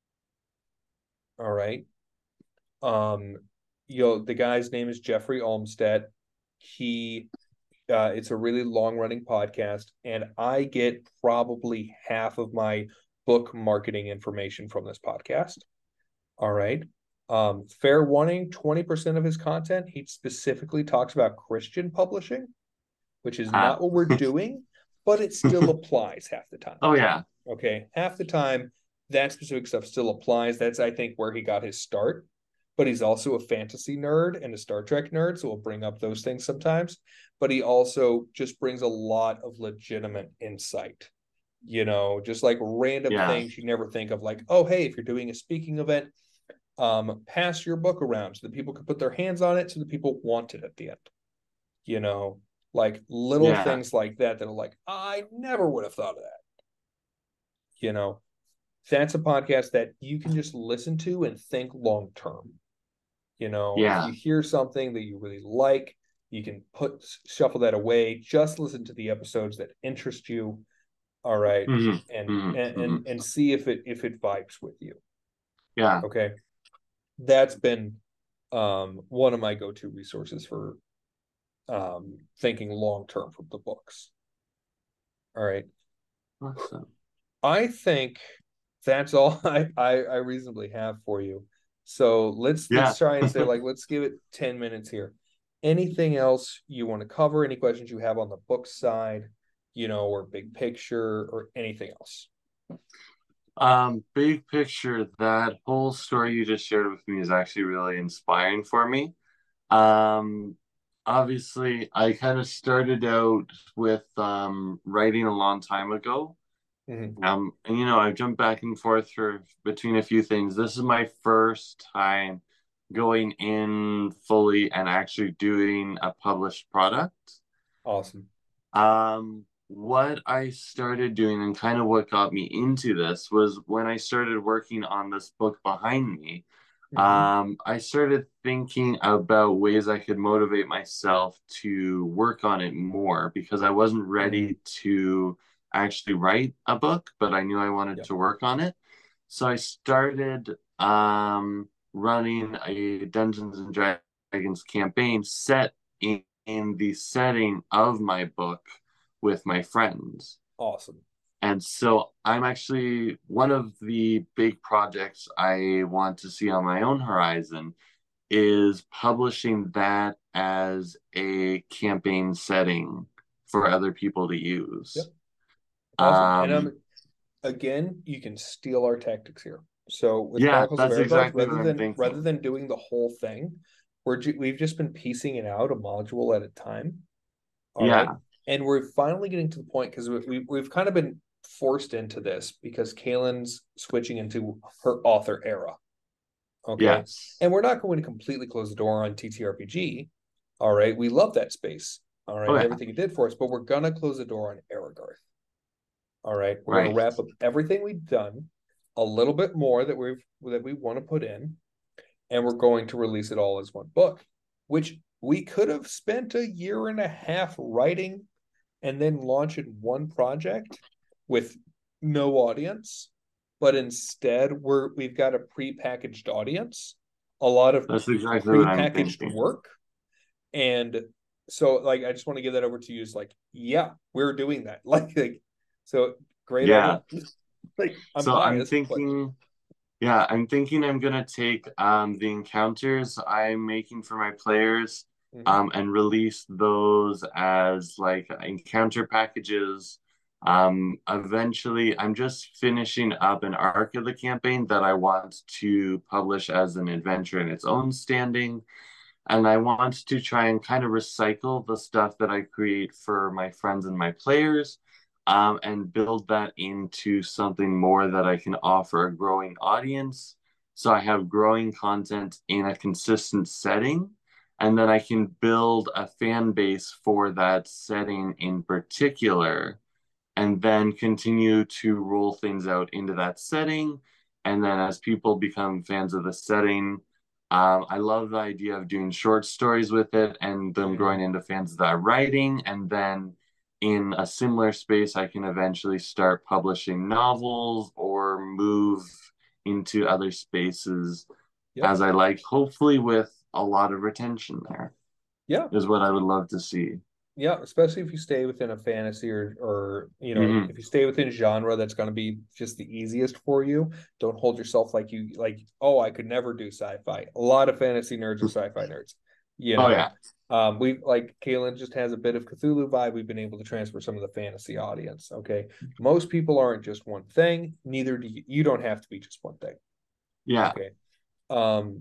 Speaker 1: All right. Um, you know, the guy's name is Jeffrey Olmstead. He uh it's a really long running podcast, and I get probably half of my book marketing information from this podcast. All right. Um, fair warning, twenty percent of his content, he specifically talks about Christian publishing, which is
Speaker 2: Ah.
Speaker 1: not what we're doing, but it still applies half the time.
Speaker 2: Oh yeah.
Speaker 1: Okay. Half the time, that specific stuff still applies. That's, I think, where he got his start. But he's also a fantasy nerd and a Star Trek nerd, so we'll bring up those things sometimes. But he also just brings a lot of legitimate insight. You know, just like random
Speaker 2: Yeah.
Speaker 1: things you never think of, like, oh, hey, if you're doing a speaking event, um, pass your book around so that people can put their hands on it so that people want it at the end. You know, like little
Speaker 2: Yeah.
Speaker 1: things like that that are like, I never would have thought of that. You know, that's a podcast that you can just listen to and think long term. You know,
Speaker 2: Yeah.
Speaker 1: if you hear something that you really like, you can put shuffle that away. Just listen to the episodes that interest you. All right.
Speaker 2: Mhm.
Speaker 1: And,
Speaker 2: Mhm.
Speaker 1: and
Speaker 2: Mhm.
Speaker 1: and and see if it if it vibes with you.
Speaker 2: Yeah.
Speaker 1: Okay. That's been um one of my go-to resources for um thinking long term from the books. All right.
Speaker 2: Awesome.
Speaker 1: I think that's all I, I I reasonably have for you. So let's
Speaker 2: Yeah.
Speaker 1: let's try and say, like, let's give it ten minutes here. Anything else you want to cover? Any questions you have on the book side, you know, or big picture, or anything else?
Speaker 2: Um, big picture, that whole story you just shared with me is actually really inspiring for me. Um, obviously, I kind of started out with um, writing a long time ago.
Speaker 1: Mm-hmm.
Speaker 2: Um, and you know, I've jumped back and forth for between a few things. This is my first time going in fully and actually doing a published product.
Speaker 1: Awesome.
Speaker 2: Um, what I started doing and kind of what got me into this was when I started working on this book behind me.
Speaker 1: Mm-hmm.
Speaker 2: Um, I started thinking about ways I could motivate myself to work on it more because I wasn't ready
Speaker 1: Mm-hmm.
Speaker 2: to actually write a book, but I knew I wanted
Speaker 1: Yep.
Speaker 2: to work on it. So I started um, running a Dungeons and Dragons campaign set in, in the setting of my book with my friends.
Speaker 1: Awesome.
Speaker 2: And so I'm actually one of the big projects I want to see on my own horizon is publishing that as a campaign setting for other people to use.
Speaker 1: Yep. Awesome.
Speaker 2: Um,
Speaker 1: and um, again, you can steal our tactics here. So with
Speaker 2: yeah,
Speaker 1: Chronicles of
Speaker 2: that's
Speaker 1: Aragarth,
Speaker 2: exactly
Speaker 1: rather
Speaker 2: what I'm
Speaker 1: than
Speaker 2: thinking.
Speaker 1: rather than doing the whole thing, we're ju- we've just been piecing it out a module at a time. All
Speaker 2: Yeah.
Speaker 1: right. And we're finally getting to the point because we, we, we've kind of been forced into this because Kaylin's switching into her author era. Okay.
Speaker 2: Yes.
Speaker 1: And we're not going to completely close the door on T T R P G. All right. We love that space. All right.
Speaker 2: Oh,
Speaker 1: and
Speaker 2: yeah.
Speaker 1: everything it did for us, but we're going to close the door on Aragarth. All right. We're
Speaker 2: Right.
Speaker 1: going to wrap up everything we've done, a little bit more that we've that we want to put in, and we're going to release it all as one book, which we could have spent a year and a half writing and then launch in one project with no audience, but instead we're we've got a pre-packaged audience, a lot of
Speaker 2: That's exactly what I'm
Speaker 1: pre-packaged
Speaker 2: thinking.
Speaker 1: work. And so like I just want to give that over to you. Is like, yeah, we're doing that. Like, like so great
Speaker 2: Yeah.
Speaker 1: idea. Like I'm
Speaker 2: So I'm
Speaker 1: biased, but
Speaker 2: thinking, yeah, I'm thinking I'm gonna take um the encounters I'm making for my players
Speaker 1: mhm.
Speaker 2: um and release those as like encounter packages. Um, eventually, I'm just finishing up an arc of the campaign that I want to publish as an adventure in its own standing. And I want to try and kind of recycle the stuff that I create for my friends and my players, um, and build that into something more that I can offer a growing audience. So I have growing content in a consistent setting, and then I can build a fan base for that setting in particular, and then continue to roll things out into that setting. And then as people become fans of the setting, um, I love the idea of doing short stories with it and them
Speaker 1: Mm.
Speaker 2: growing into fans of that writing. And then in a similar space, I can eventually start publishing novels or move into other spaces
Speaker 1: Yep.
Speaker 2: as I like, hopefully with a lot of retention there,
Speaker 1: Yeah.
Speaker 2: is what I would love to see.
Speaker 1: Yeah, especially if you stay within a fantasy or or you know,
Speaker 2: Mm-hmm.
Speaker 1: if you stay within genre, that's going to be just the easiest for you. Don't hold yourself like you like, oh, I could never do sci-fi. A lot of fantasy nerds are sci-fi nerds. You
Speaker 2: Oh,
Speaker 1: know,
Speaker 2: yeah.
Speaker 1: um, we like Kaylin just has a bit of Cthulhu vibe. We've been able to transfer some of the fantasy audience. Okay. Most people aren't just one thing, neither do you. You don't have to be just one thing.
Speaker 2: Yeah.
Speaker 1: Okay. Um,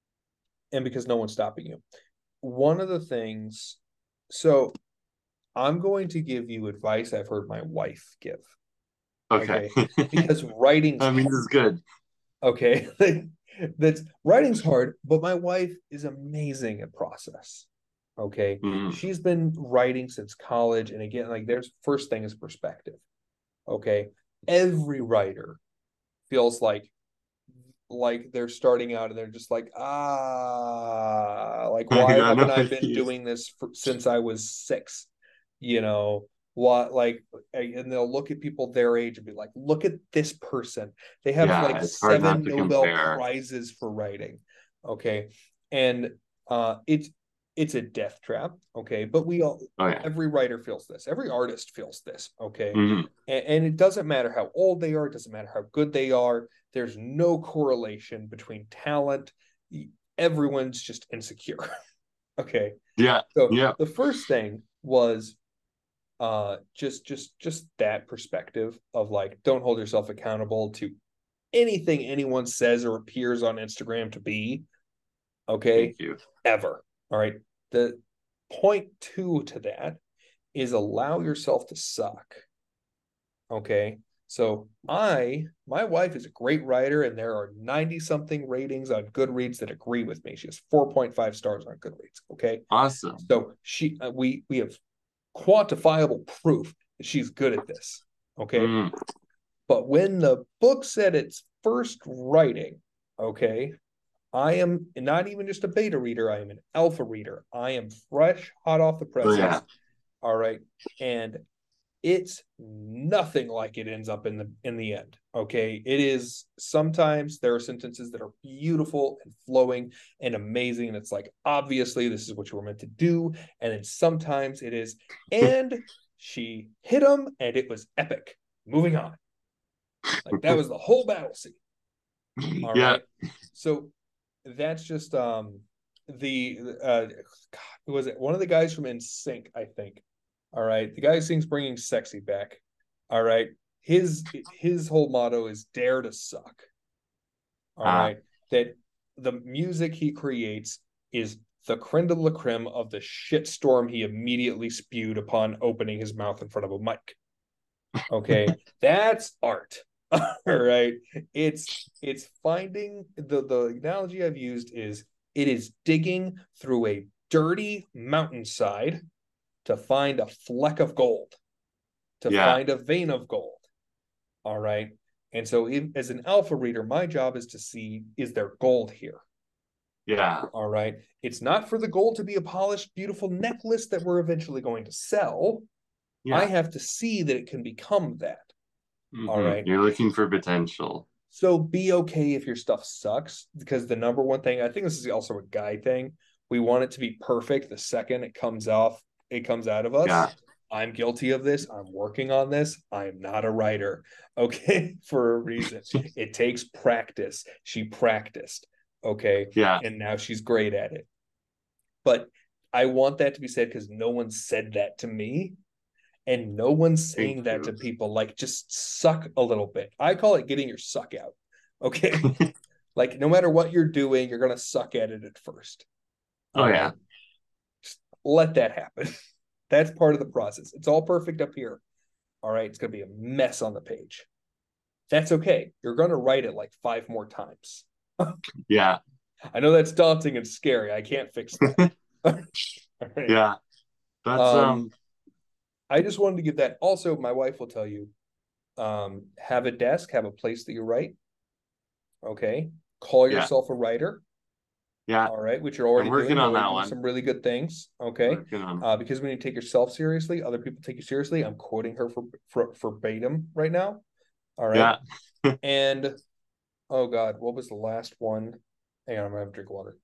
Speaker 1: and because no one's stopping you. One of the things, so I'm going to give you advice I've heard my wife give.
Speaker 2: Okay.
Speaker 1: Okay. Because writing's
Speaker 2: I mean, this
Speaker 1: hard.
Speaker 2: is good.
Speaker 1: Okay. That's writing's hard, but my wife is amazing at process. Okay.
Speaker 2: Mm.
Speaker 1: She's been writing since college. And again, like there's first thing is perspective. Okay. Every writer feels like like they're starting out and they're just like, ah, like
Speaker 2: I
Speaker 1: why
Speaker 2: got
Speaker 1: haven't
Speaker 2: no
Speaker 1: I been
Speaker 2: ideas.
Speaker 1: doing this for, since I was six? You know, what like, and they'll look at people their age and be like, look at this person. They have
Speaker 2: Yeah,
Speaker 1: like
Speaker 2: it's hard not
Speaker 1: seven
Speaker 2: to
Speaker 1: Nobel
Speaker 2: compare.
Speaker 1: Prizes for writing. Okay. And uh it's it's a death trap. Okay. But we all
Speaker 2: Oh yeah.
Speaker 1: every writer feels this, every artist feels this. Okay.
Speaker 2: Mm.
Speaker 1: And, and it doesn't matter how old they are, it doesn't matter how good they are. There's no correlation between talent. Everyone's just insecure. Okay.
Speaker 2: Yeah.
Speaker 1: So
Speaker 2: Yeah.
Speaker 1: the first thing was uh just just just that perspective of like, don't hold yourself accountable to anything anyone says or appears on Instagram to be. Okay.
Speaker 2: Thank you.
Speaker 1: Ever. All right. The point two to that is allow yourself to suck. Okay. So I, my wife is a great writer, and there are ninety something ratings on Goodreads that agree with me. She has four point five stars on Goodreads. Okay.
Speaker 2: Awesome.
Speaker 1: So she, uh, we, we have quantifiable proof that she's good at this. Okay.
Speaker 2: Mm.
Speaker 1: But when the book said its first writing, okay, I am not even just a beta reader, I am an alpha reader. I am fresh, hot off the
Speaker 2: Oh yeah.
Speaker 1: presses. All right. And it's nothing like it ends up in the in the end. Okay. It is, sometimes there are sentences that are beautiful and flowing and amazing. And it's like, obviously, this is what you were meant to do. And then sometimes it is, and she hit him and it was epic. Moving on. Like that was the whole battle scene. All
Speaker 2: Yeah.
Speaker 1: right. So that's just um the uh God, who was it? One of the guys from N Sync, I think. All right. The guy who sings Bringing Sexy Back. All right. His his whole motto is dare to suck. All
Speaker 2: Ah.
Speaker 1: right. That the music he creates is the creme de la creme of the shitstorm he immediately spewed upon opening his mouth in front of a mic. Okay. That's art. All right. It's it's finding the the analogy I've used is it is digging through a dirty mountainside to find a fleck of gold, to
Speaker 2: Yeah.
Speaker 1: find a vein of gold. All right. And so, if, as an alpha reader, my job is to see, is there gold here?
Speaker 2: Yeah.
Speaker 1: All right. It's not for the gold to be a polished, beautiful necklace that we're eventually going to sell. I
Speaker 2: Yeah.
Speaker 1: have to see that it can become that. All
Speaker 2: Mm-hmm.
Speaker 1: right.
Speaker 2: You're looking for potential.
Speaker 1: So be okay if your stuff sucks, because the number one thing, I think this is also a guy thing. We want it to be perfect the second it comes off, it comes out of us.
Speaker 2: Yeah.
Speaker 1: I'm guilty of this. I'm working on this. I am not a writer. Okay. For a reason. It takes practice. She practiced. Okay.
Speaker 2: Yeah.
Speaker 1: And now she's great at it. But I want that to be said because no one said that to me. And no one's
Speaker 2: Thank
Speaker 1: saying that
Speaker 2: you.
Speaker 1: to people. Like, just suck a little bit. I call it getting your suck out. Okay. Like, no matter what you're doing, you're going to suck at it at first.
Speaker 2: Oh
Speaker 1: All
Speaker 2: yeah.
Speaker 1: right. Just let that happen. That's part of the process. It's all perfect up here. All right. It's going to be a mess on the page. That's okay. You're going to write it like five more times.
Speaker 2: Yeah.
Speaker 1: I know that's daunting and scary. I can't fix that. All right.
Speaker 2: Yeah. That's
Speaker 1: Um,
Speaker 2: um
Speaker 1: I just wanted to give that. Also, my wife will tell you, um, have a desk, have a place that you write. Okay. Call
Speaker 2: yeah.
Speaker 1: yourself a writer.
Speaker 2: Yeah.
Speaker 1: All right, which you're
Speaker 2: I'm
Speaker 1: already doing.
Speaker 2: working
Speaker 1: You're
Speaker 2: on
Speaker 1: already
Speaker 2: that
Speaker 1: doing
Speaker 2: one.
Speaker 1: some really good things. Okay.
Speaker 2: Working on
Speaker 1: Uh, because when you take yourself seriously, other people take you seriously. I'm quoting her for, for verbatim right now. All right.
Speaker 2: Yeah.
Speaker 1: And oh God, what was the last one? Hang on, I'm gonna have a drink of water.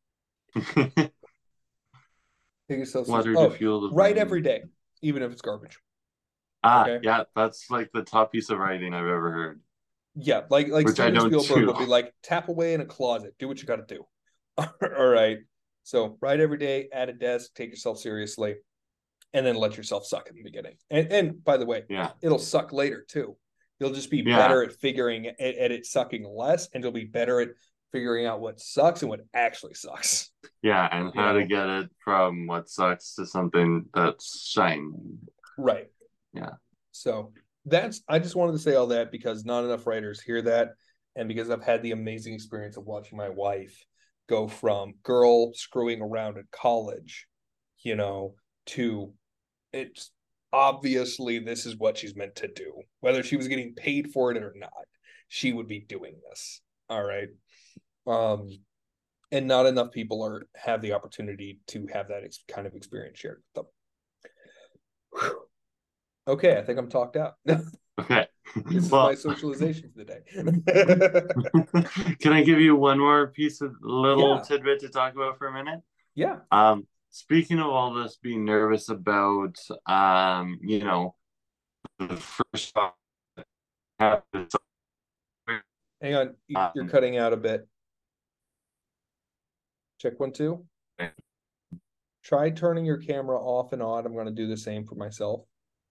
Speaker 1: Take yourself seriously.
Speaker 2: Water to
Speaker 1: Oh,
Speaker 2: fuel the
Speaker 1: write
Speaker 2: brain.
Speaker 1: every day, even if it's garbage.
Speaker 2: Ah,
Speaker 1: Okay.
Speaker 2: yeah, that's like the top piece of writing I've ever heard.
Speaker 1: Yeah, like like
Speaker 2: Which I
Speaker 1: Steven
Speaker 2: don't
Speaker 1: Spielberg
Speaker 2: do.
Speaker 1: will be like, tap away in a closet, do what you got to do. All right. So write every day, at a desk, take yourself seriously, and then let yourself suck in the beginning. And and by the way,
Speaker 2: Yeah.
Speaker 1: it'll suck later too. You'll just be
Speaker 2: Yeah.
Speaker 1: better at figuring at, at it sucking less, and you'll be better at figuring out what sucks and what actually sucks.
Speaker 2: Yeah, and
Speaker 1: You
Speaker 2: how
Speaker 1: know,
Speaker 2: to get it from what sucks to something that's shiny.
Speaker 1: right.
Speaker 2: Yeah.
Speaker 1: So that's I just wanted to say all that because not enough writers hear that, and because I've had the amazing experience of watching my wife go from girl screwing around at college, you know, to it's obviously this is what she's meant to do. Whether she was getting paid for it or not, she would be doing this. All right. Um, and not enough people are have the opportunity to have that ex- kind of experience shared with them. Okay, I think I'm talked out.
Speaker 2: Okay.
Speaker 1: This is my
Speaker 2: Well,
Speaker 1: socialization for the
Speaker 2: day. Can I give you one more piece of little
Speaker 1: Yeah.
Speaker 2: tidbit to talk about for a minute?
Speaker 1: Yeah.
Speaker 2: Um, speaking of all this being nervous about, um, you know, the first happens.
Speaker 1: Hang on, you're
Speaker 2: Um,
Speaker 1: cutting out a bit. Check one, two. Try turning your camera off and on. I'm going to do the same for myself.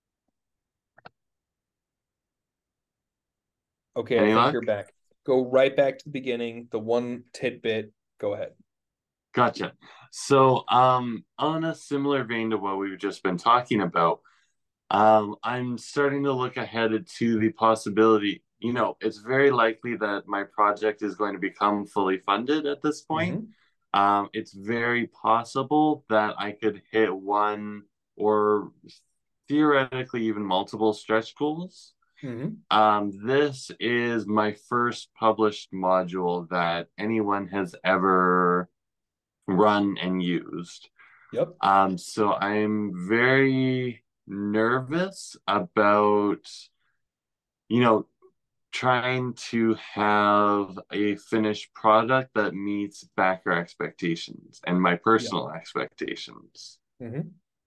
Speaker 1: Okay, I
Speaker 2: any
Speaker 1: think
Speaker 2: luck?
Speaker 1: you're back. Go right back to the beginning. The one tidbit. Go ahead.
Speaker 2: Gotcha. So, um, on a similar vein to what we've just been talking about, um, I'm starting to look ahead to the possibility, you know, it's very likely that my project is going to become fully funded at this point.
Speaker 1: Mm-hmm.
Speaker 2: Um, it's very possible that I could hit one or theoretically even multiple stretch goals.
Speaker 1: Mm-hmm.
Speaker 2: Um, this is my first published module that anyone has ever run and used.
Speaker 1: Yep.
Speaker 2: Um, so I'm very nervous about, you know, trying to have a finished product that meets backer expectations and my
Speaker 1: Yep.
Speaker 2: personal expectations.
Speaker 1: Mm-hmm.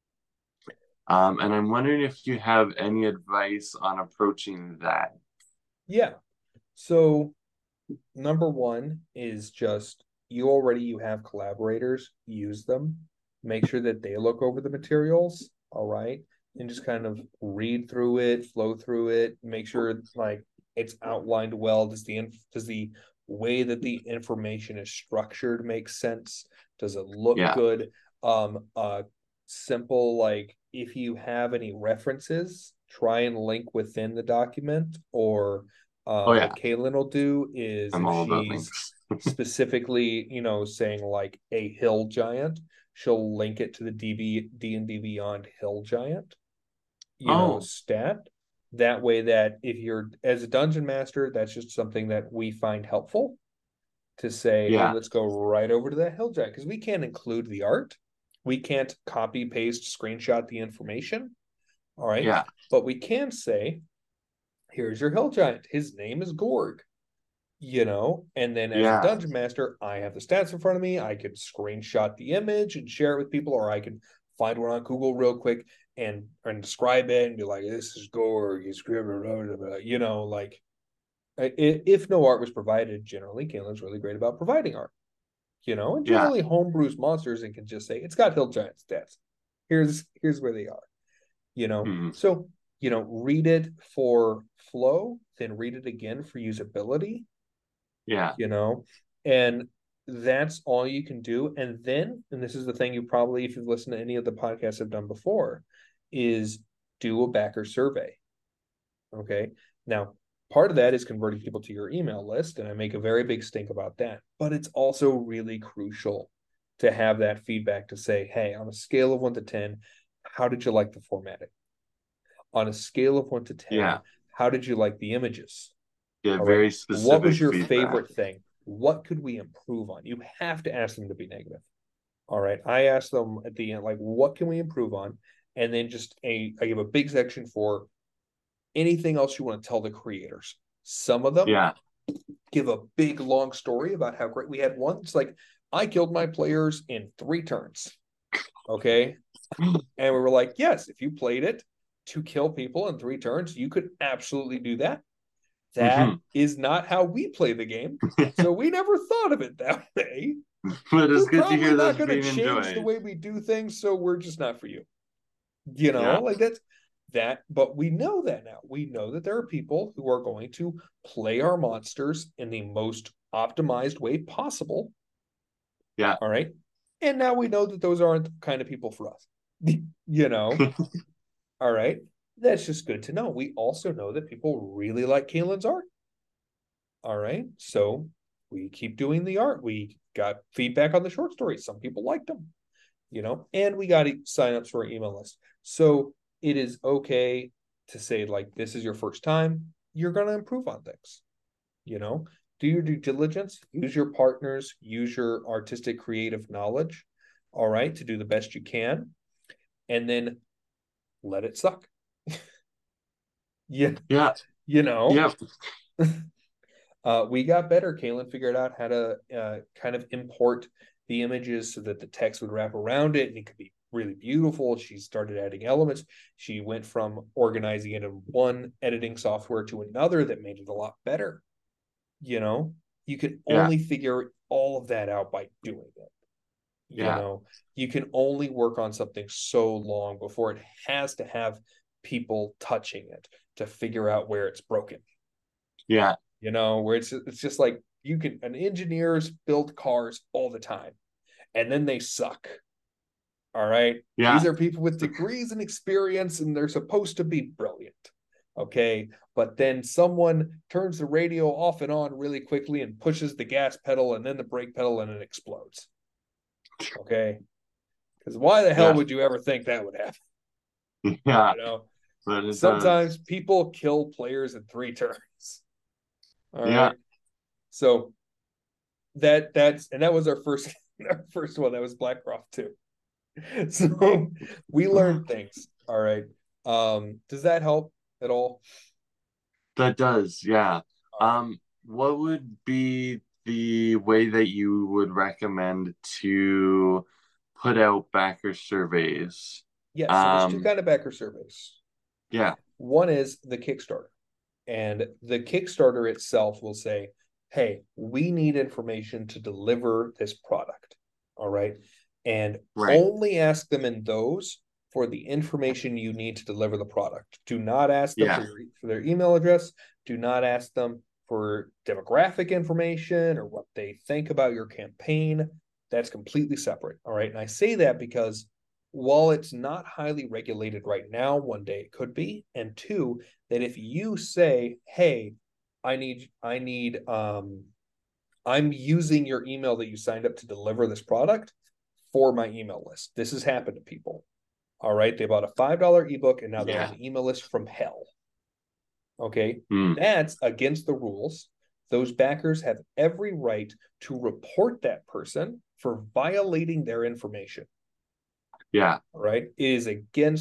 Speaker 2: Um, and I'm wondering if you have any advice on approaching that.
Speaker 1: Yeah. So number one is just you already you have collaborators, use them. Make sure that they look over the materials, all right? And just kind of read through it, flow through it, make sure like it's outlined well. Does the does the way that the information is structured make sense? Does it look
Speaker 2: Yeah.
Speaker 1: good? Um uh simple like if you have any references, try and link within the document or uh,
Speaker 2: Oh, yeah.
Speaker 1: what Kaylin will do is
Speaker 2: I'm
Speaker 1: if
Speaker 2: all about
Speaker 1: she's
Speaker 2: links.
Speaker 1: specifically, you know, saying like a hill giant, she'll link it to the D B D and D Beyond hill giant, you know,
Speaker 2: Oh,
Speaker 1: stat. That way, that if you're as a dungeon master, that's just something that we find helpful to say, hey,
Speaker 2: yeah.
Speaker 1: let's go right over to that hill giant because we can't include the art, we can't copy paste screenshot the information, All right.
Speaker 2: Yeah.
Speaker 1: But we can say, here's your hill giant. His name is Gorg. You know, and then as a
Speaker 2: Yeah.
Speaker 1: dungeon master, I have the stats in front of me. I could screenshot the image and share it with people, or I can find one on Google real quick and and describe it and be like, "This is Gorg." He's you know, like if no art was provided, generally, Kalen's really great about providing art. You know, and
Speaker 2: Yeah.
Speaker 1: generally homebrews monsters and can just say it's got hill giant stats. Here's here's where they are. You know,
Speaker 2: Mm-hmm.
Speaker 1: so you know, read it for flow, then read it again for usability.
Speaker 2: Yeah.
Speaker 1: You know, and that's all you can do. And then, and this is the thing you probably, if you've listened to any of the podcasts I've done before, is do a backer survey. Okay. Now, part of that is converting people to your email list, and I make a very big stink about that. But it's also really crucial to have that feedback to say, hey, on a scale of one to ten, how did you like the formatting? On a scale of one to ten,
Speaker 2: Yeah.
Speaker 1: how did you like the images?
Speaker 2: Yeah.
Speaker 1: All
Speaker 2: Very
Speaker 1: right. What was
Speaker 2: specific
Speaker 1: your
Speaker 2: feedback.
Speaker 1: favorite thing? What could we improve on? You have to ask them to be negative. All right. I asked them at the end, like, what can we improve on? And then just a, I give a big section for anything else you want to tell the creators. Some of them
Speaker 2: Yeah.
Speaker 1: give a big long story about how great we had one. It's like, I killed my players in three turns. Okay. And we were like, yes, if you played it to kill people in three turns, you could absolutely do that. That mm-hmm. is not how we play the game. So we never thought of it that way.
Speaker 2: But it's
Speaker 1: we're
Speaker 2: good to hear
Speaker 1: not
Speaker 2: going
Speaker 1: to change
Speaker 2: enjoyed.
Speaker 1: the way we do things, so we're just not for you. You know, yeah. like that's that, but we know that now. We know that there are people who are going to play our monsters in the most optimized way possible.
Speaker 2: Yeah.
Speaker 1: All right. And now we know that those aren't the kind of people for us. You know. All right. That's just good to know. We also know that people really like Kalen's art. All right. So we keep doing the art. We got feedback on the short stories. Some people liked them, you know, and we got signups for our email list. So it is okay to say, like, this is your first time. You're going to improve on things, you know, do your due diligence, use your partners, use your artistic creative knowledge. All right. To do the best you can. And then let it suck. yeah.
Speaker 2: Yeah.
Speaker 1: You know.
Speaker 2: Yeah.
Speaker 1: Uh, we got better. Kalen figured out how to uh, kind of import the images so that the text would wrap around it and it could be really beautiful. She started adding elements. She went from organizing it in one editing software to another that made it a lot better. You know, you can only yeah. figure all of that out by doing it. You yeah. know, you can only work on something so long before it has to have people touching it to figure out where it's broken.
Speaker 2: Yeah.
Speaker 1: You know, where it's it's just like you can an engineers build cars all the time and then they suck. All right.
Speaker 2: Yeah.
Speaker 1: These are people with degrees and experience and they're supposed to be brilliant. Okay. But then someone turns the radio off and on really quickly and pushes the gas pedal and then the brake pedal and it explodes. Okay. Because why the hell yeah. would you ever think that would happen?
Speaker 2: Yeah.
Speaker 1: You know,
Speaker 2: but
Speaker 1: sometimes
Speaker 2: does.
Speaker 1: people kill players in three turns. All
Speaker 2: yeah.
Speaker 1: right. So that that's and that was our first our first one. That was Blackcroft too. So we learned things. All right. Um, does that help at all?
Speaker 2: That does, yeah. Right. Um, what would be the way that you would recommend to put out backer surveys?
Speaker 1: Yes, yeah, so there's um, two kind of backer surveys.
Speaker 2: Yeah.
Speaker 1: One is the Kickstarter. And the Kickstarter itself will say, hey, we need information to deliver this product. All right. And right. only ask them in those for the information you need to deliver the product. Do not ask them yeah. for, your, for their email address. Do not ask them for demographic information or what they think about your campaign. That's completely separate. All right. And I say that because while it's not highly regulated right now, one day it could be. And two, that if you say, hey, I need, I need, um, I'm using your email that you signed up to deliver this product for my email list. This has happened to people. All right. They bought a five dollar ebook and now they're yeah. on an email list from hell. Okay. Mm. That's against the rules. Those backers have every right to report that person for violating their information.
Speaker 2: Yeah.
Speaker 1: Right. It is against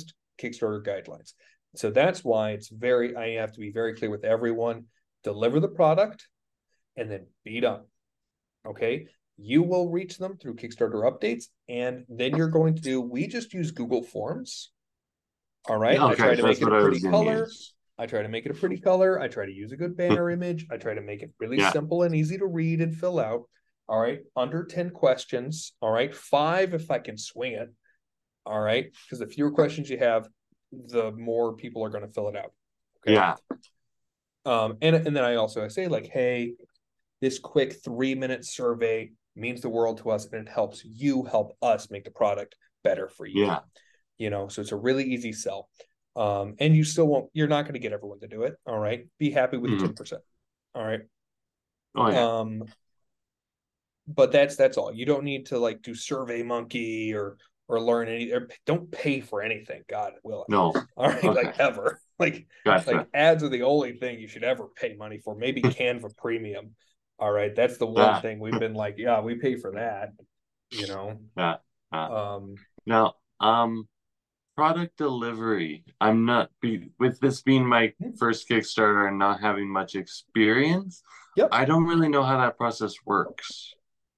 Speaker 1: Kickstarter guidelines. So that's why it's very, I have to be very clear with everyone, deliver the product and then be done. Okay. You will reach them through Kickstarter updates. And then you're going to do, we just use Google Forms. All right.
Speaker 2: Okay,
Speaker 1: I try to make it a pretty color.
Speaker 2: Use.
Speaker 1: I try to make it a pretty color. I try to use a good banner image. I try to make it really yeah. simple and easy to read and fill out. All right. Under ten questions. All right. Five if I can swing it. All right. Because the fewer questions you have, the more people are going to fill it out.
Speaker 2: Okay. Yeah.
Speaker 1: Um, and, and then I also I say like, hey, this quick three minute survey means the world to us, and it helps you help us make the product better for you.
Speaker 2: Yeah.
Speaker 1: You know, so it's a really easy sell. Um, and you still won't, you're not going to get everyone to do it. All right. Be happy with mm-hmm. ten percent. All right.
Speaker 2: Oh, yeah.
Speaker 1: Um, but that's, that's all. You don't need to like do Survey Monkey or, or learn any, or don't pay for anything. God will.
Speaker 2: No.
Speaker 1: All right. Okay. Like ever. Like,
Speaker 2: gotcha.
Speaker 1: Like ads are the only thing you should ever pay money for. Maybe Canva Premium. All right. That's the one yeah. thing we've been like, yeah, we pay for that, you know?
Speaker 2: Yeah. yeah.
Speaker 1: Um,
Speaker 2: now, um, product delivery. I'm not be, with this being my first Kickstarter and not having much experience.
Speaker 1: Yep.
Speaker 2: I don't really know how that process works.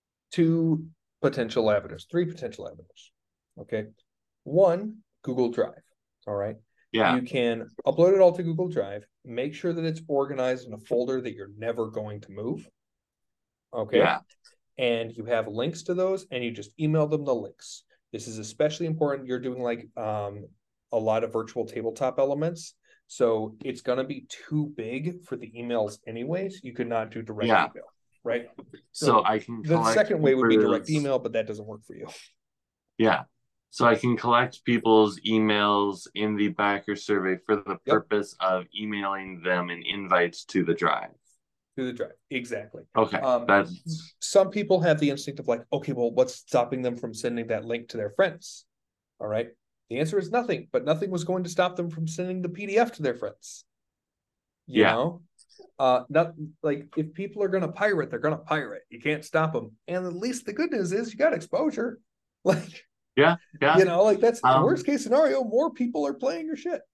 Speaker 1: Two potential avenues, three potential avenues. Okay. One, Google Drive. All right.
Speaker 2: Yeah.
Speaker 1: You can upload it all to Google Drive, make sure that it's organized in a folder that you're never going to move. Okay.
Speaker 2: Yeah.
Speaker 1: And you have links to those and you just email them the links. This is especially important. You're doing like um, a lot of virtual tabletop elements. So it's going to be too big for the emails anyways. You could not do direct
Speaker 2: yeah.
Speaker 1: email, right?
Speaker 2: So, so I can
Speaker 1: The second way would be direct email, but that doesn't work for you.
Speaker 2: Yeah. So I can collect people's emails in the backer survey for the purpose yep. of emailing them an invites to the drive.
Speaker 1: To the drive. Exactly.
Speaker 2: Okay.
Speaker 1: Um,
Speaker 2: That's...
Speaker 1: Some people have the instinct of like, okay, well, what's stopping them from sending that link to their friends? All right. The answer is nothing, but nothing was going to stop them from sending the P D F to their friends. You
Speaker 2: yeah.
Speaker 1: know? Uh, not like if people are going to pirate, they're going to pirate. You can't stop them. And at least the good news is you got exposure. Like,
Speaker 2: yeah, yeah.
Speaker 1: You know, like that's
Speaker 2: um,
Speaker 1: the worst case scenario. More people are playing your shit.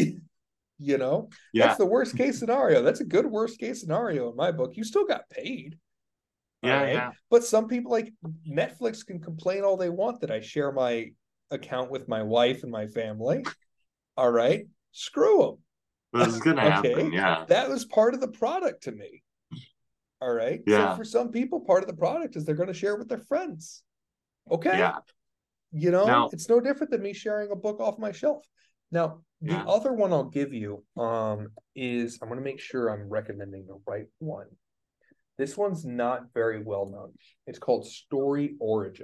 Speaker 1: You know,
Speaker 2: yeah.
Speaker 1: That's the worst case scenario. That's a good worst case scenario in my book. You still got paid.
Speaker 2: Yeah,
Speaker 1: right?
Speaker 2: yeah.
Speaker 1: But some people like Netflix can complain all they want that I share my account with my wife and my family. All right. Screw them.
Speaker 2: This is going to
Speaker 1: okay?
Speaker 2: happen. Yeah.
Speaker 1: That was part of the product to me. All right.
Speaker 2: Yeah.
Speaker 1: So for some people, part of the product is they're going to share it with their friends. Okay.
Speaker 2: Yeah.
Speaker 1: You know,
Speaker 2: now,
Speaker 1: it's no different than me sharing a book off my shelf. Now, the
Speaker 2: yeah.
Speaker 1: other one I'll give you um, is, I'm going to make sure I'm recommending the right one. This one's not very well known. It's called Story Origin.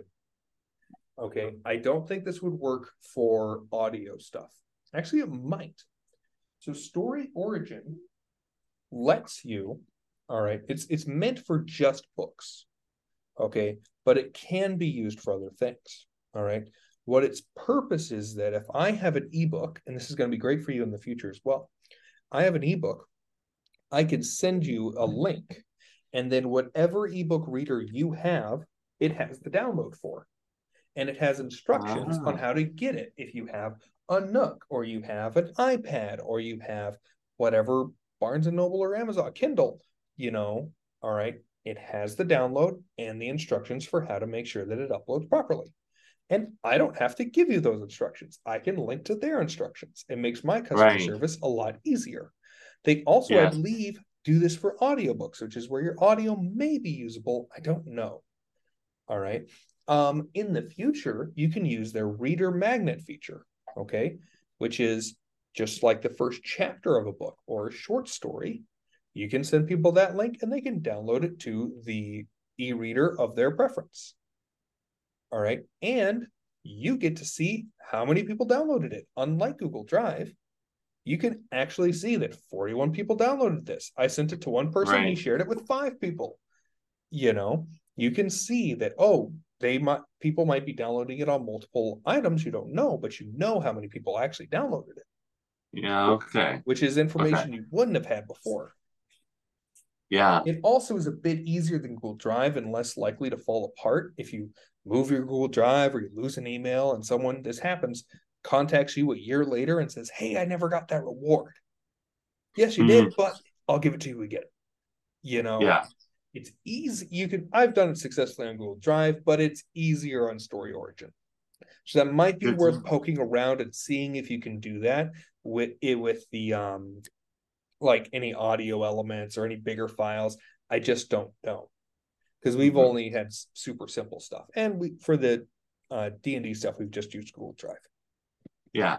Speaker 1: Okay. I don't think this would work for audio stuff. Actually, it might. So Story Origin lets you, all right, it's it's meant for just books. Okay. But it can be used for other things. All right. What its purpose is that if I have an ebook, and this is going to be great for you in the future as well, I have an ebook, I can send you a link, and then whatever ebook reader you have, it has the download for. And it has instructions ah. on how to get it. If you have a Nook, or you have an iPad, or you have whatever Barnes and Noble or Amazon, Kindle, you know, all right, it has the download and the instructions for how to make sure that it uploads properly. And I don't have to give you those instructions. I can link to their instructions. It makes my customer
Speaker 2: right.
Speaker 1: service a lot easier. They also,
Speaker 2: yeah.
Speaker 1: I believe, do this for audiobooks, which is where your audio may be usable. I don't know. All right. Um, in the future, you can use their reader magnet feature, okay, which is just like the first chapter of a book or a short story. You can send people that link and they can download it to the e-reader of their preference. All right. And you get to see how many people downloaded it. Unlike Google Drive, you can actually see that forty-one people downloaded this. I sent it to one person.
Speaker 2: Right.
Speaker 1: He shared it with five people. You know, you can see that, oh, they might, people might be downloading it on multiple items you don't know, but you know how many people actually downloaded it.
Speaker 2: Yeah. Okay.
Speaker 1: Which is information
Speaker 2: okay.
Speaker 1: you wouldn't have had before.
Speaker 2: Yeah.
Speaker 1: It also is a bit easier than Google Drive and less likely to fall apart if you move your Google Drive or you lose an email and someone, this happens, contacts you a year later and says, hey, I never got that reward. Yes, you
Speaker 2: Mhm.
Speaker 1: did, but I'll give it to you again. You know,
Speaker 2: Yeah.
Speaker 1: it's easy. You can, I've done it successfully on Google Drive, but it's easier on Story Origin. So that might be
Speaker 2: Good
Speaker 1: worth
Speaker 2: to-
Speaker 1: poking around and seeing if you can do that with it with the um like any audio elements or any bigger files. I just don't know. Because we've
Speaker 2: Mhm.
Speaker 1: only had super simple stuff. And we for the uh D and D stuff, we've just used Google Drive.
Speaker 2: Yeah.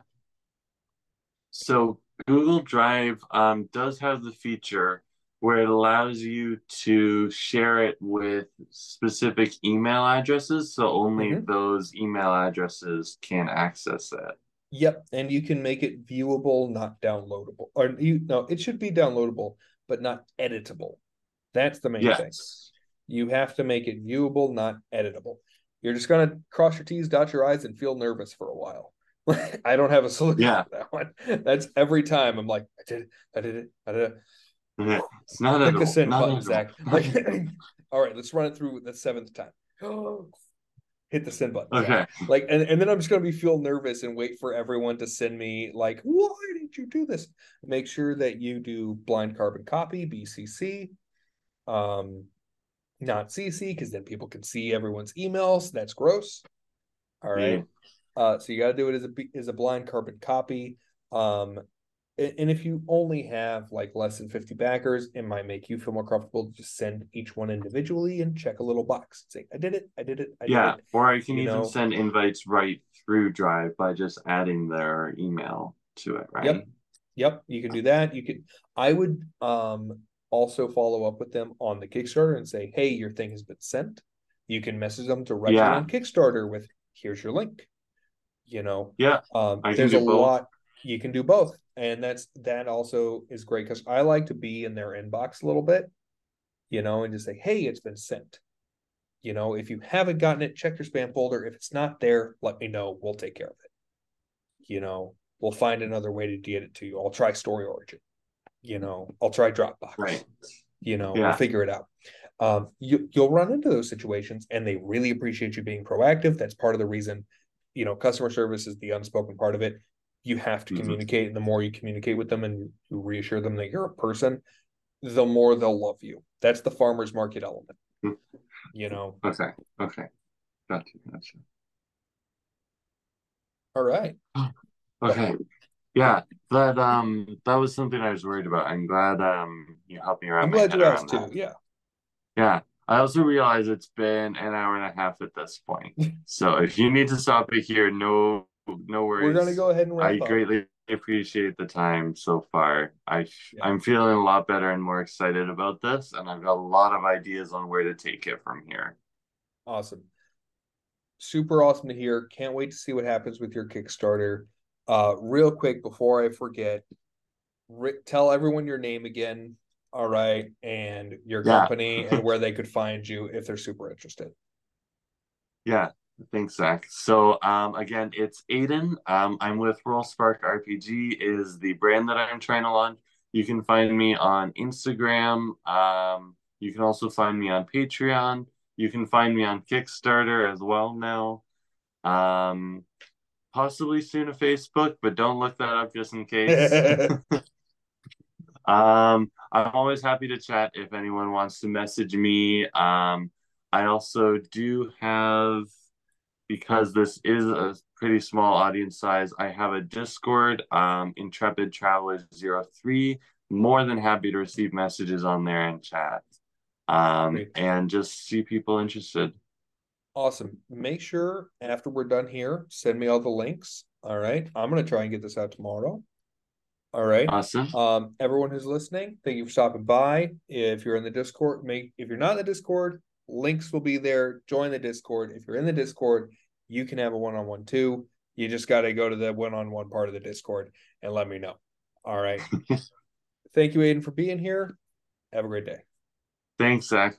Speaker 2: So Google Drive um, does have the feature where it allows you to share it with specific email addresses, so only
Speaker 1: Mhm.
Speaker 2: those email addresses can access it.
Speaker 1: Yep, and you can make it viewable, not downloadable. Or you no, it should be downloadable, but not editable. That's the main thing.
Speaker 2: Yes.
Speaker 1: You have to make it viewable, not editable. You're just gonna cross your T's, dot your I's, and feel nervous for a while. I don't have a solution
Speaker 2: Yeah.
Speaker 1: for that one. That's every time I'm like, I did it, I did it, I did it.
Speaker 2: It's not
Speaker 1: Click the
Speaker 2: editable.
Speaker 1: send
Speaker 2: Not
Speaker 1: button,
Speaker 2: editable.
Speaker 1: Zach. Like, all right, let's run it through the seventh time. Hit the send button,
Speaker 2: Okay.
Speaker 1: Zach. Like, and, and then I'm just gonna be feel nervous and wait for everyone to send me like, why did you do this? Make sure that you do blind carbon copy, B C C, um, not C C, because then people can see everyone's emails. That's gross. All right.
Speaker 2: Yeah.
Speaker 1: Uh, so you got to do it as a as a blind carbon copy. Um, and if you only have like less than fifty backers, it might make you feel more comfortable to just send each one individually and check a little box. Say, I did it, I did it, I
Speaker 2: Yeah.
Speaker 1: did it.
Speaker 2: Or I can
Speaker 1: You
Speaker 2: even
Speaker 1: know?
Speaker 2: send invites right through Drive by just adding their email to it, right?
Speaker 1: Yep. Yep. You can do that. You could, I would um also follow up with them on the Kickstarter and say, hey, your thing has been sent. You can message them directly
Speaker 2: Yeah.
Speaker 1: on Kickstarter with, here's your link. You know,
Speaker 2: Yeah.
Speaker 1: um,
Speaker 2: I can
Speaker 1: there's a
Speaker 2: do both.
Speaker 1: lot you can do both. And that's that also is great because I like to be in their inbox a little bit, you know, and just say, hey, it's been sent. You know, if you haven't gotten it, check your spam folder. If it's not there, let me know. We'll take care of it. You know, we'll find another way to get it to you. I'll try Story Origin. You know, I'll try Dropbox.
Speaker 2: Right.
Speaker 1: You know,
Speaker 2: Yeah.
Speaker 1: we'll figure it out. Um, you, you'll run into those situations and they really appreciate you being proactive. That's part of the reason, you know, customer service is the unspoken part of it. You have to
Speaker 2: Mhm.
Speaker 1: communicate. And the more you communicate with them and you reassure them that you're a person, the more they'll love you. That's the farmer's market element.
Speaker 2: Mhm.
Speaker 1: You know,
Speaker 2: Okay. Okay. Gotcha. Gotcha.
Speaker 1: all right.
Speaker 2: Okay. Yeah. That um that was something I was worried about. I'm glad um you helped me wrap
Speaker 1: I'm
Speaker 2: my
Speaker 1: glad
Speaker 2: head
Speaker 1: you asked
Speaker 2: around
Speaker 1: too.
Speaker 2: that.
Speaker 1: Yeah.
Speaker 2: Yeah. I also realize it's been an hour and a half at this point. So if you need to stop it here, no no
Speaker 1: We're going to
Speaker 2: worries.
Speaker 1: go ahead and
Speaker 2: I
Speaker 1: wrap up.
Speaker 2: greatly appreciate the time so far. I
Speaker 1: Yeah.
Speaker 2: I'm feeling a lot better and more excited about this, and I've got a lot of ideas on where to take it from here.
Speaker 1: Awesome. Super awesome to hear. Can't wait to see what happens with your Kickstarter. Uh, real quick before I forget, re- tell everyone your name again. All right, and your
Speaker 2: Yeah.
Speaker 1: company and where they could find you if they're super interested.
Speaker 2: Yeah, thanks, Zach. So um, again, it's Aiden. Um, I'm with Rollspark R P G is the brand that I'm trying to launch. You can find me on Instagram. Um, you can also find me on Patreon. You can find me on Kickstarter as well now. Um, possibly soon a Facebook, but don't look that up just in case. um, I'm always happy to chat if anyone wants to message me. Um, I also do have, because this is a pretty small audience size, I have a Discord, um, Intrepid Traveler zero three. More than happy to receive messages on there and chat. Um,
Speaker 1: Great.
Speaker 2: and just see people interested.
Speaker 1: Awesome. Make sure after we're done here, send me all the links. All right. I'm gonna try and get this out tomorrow. All right.
Speaker 2: Awesome.
Speaker 1: Um, everyone who's listening, thank you for stopping by. If you're in the Discord, make if you're not in the Discord, links will be there. Join the Discord. If you're in the Discord, you can have a one-on-one too. You just got to go to the one-on-one part of the Discord and let me know. All right. Thank you, Aiden, for being here. Have a great day.
Speaker 2: Thanks, Zach.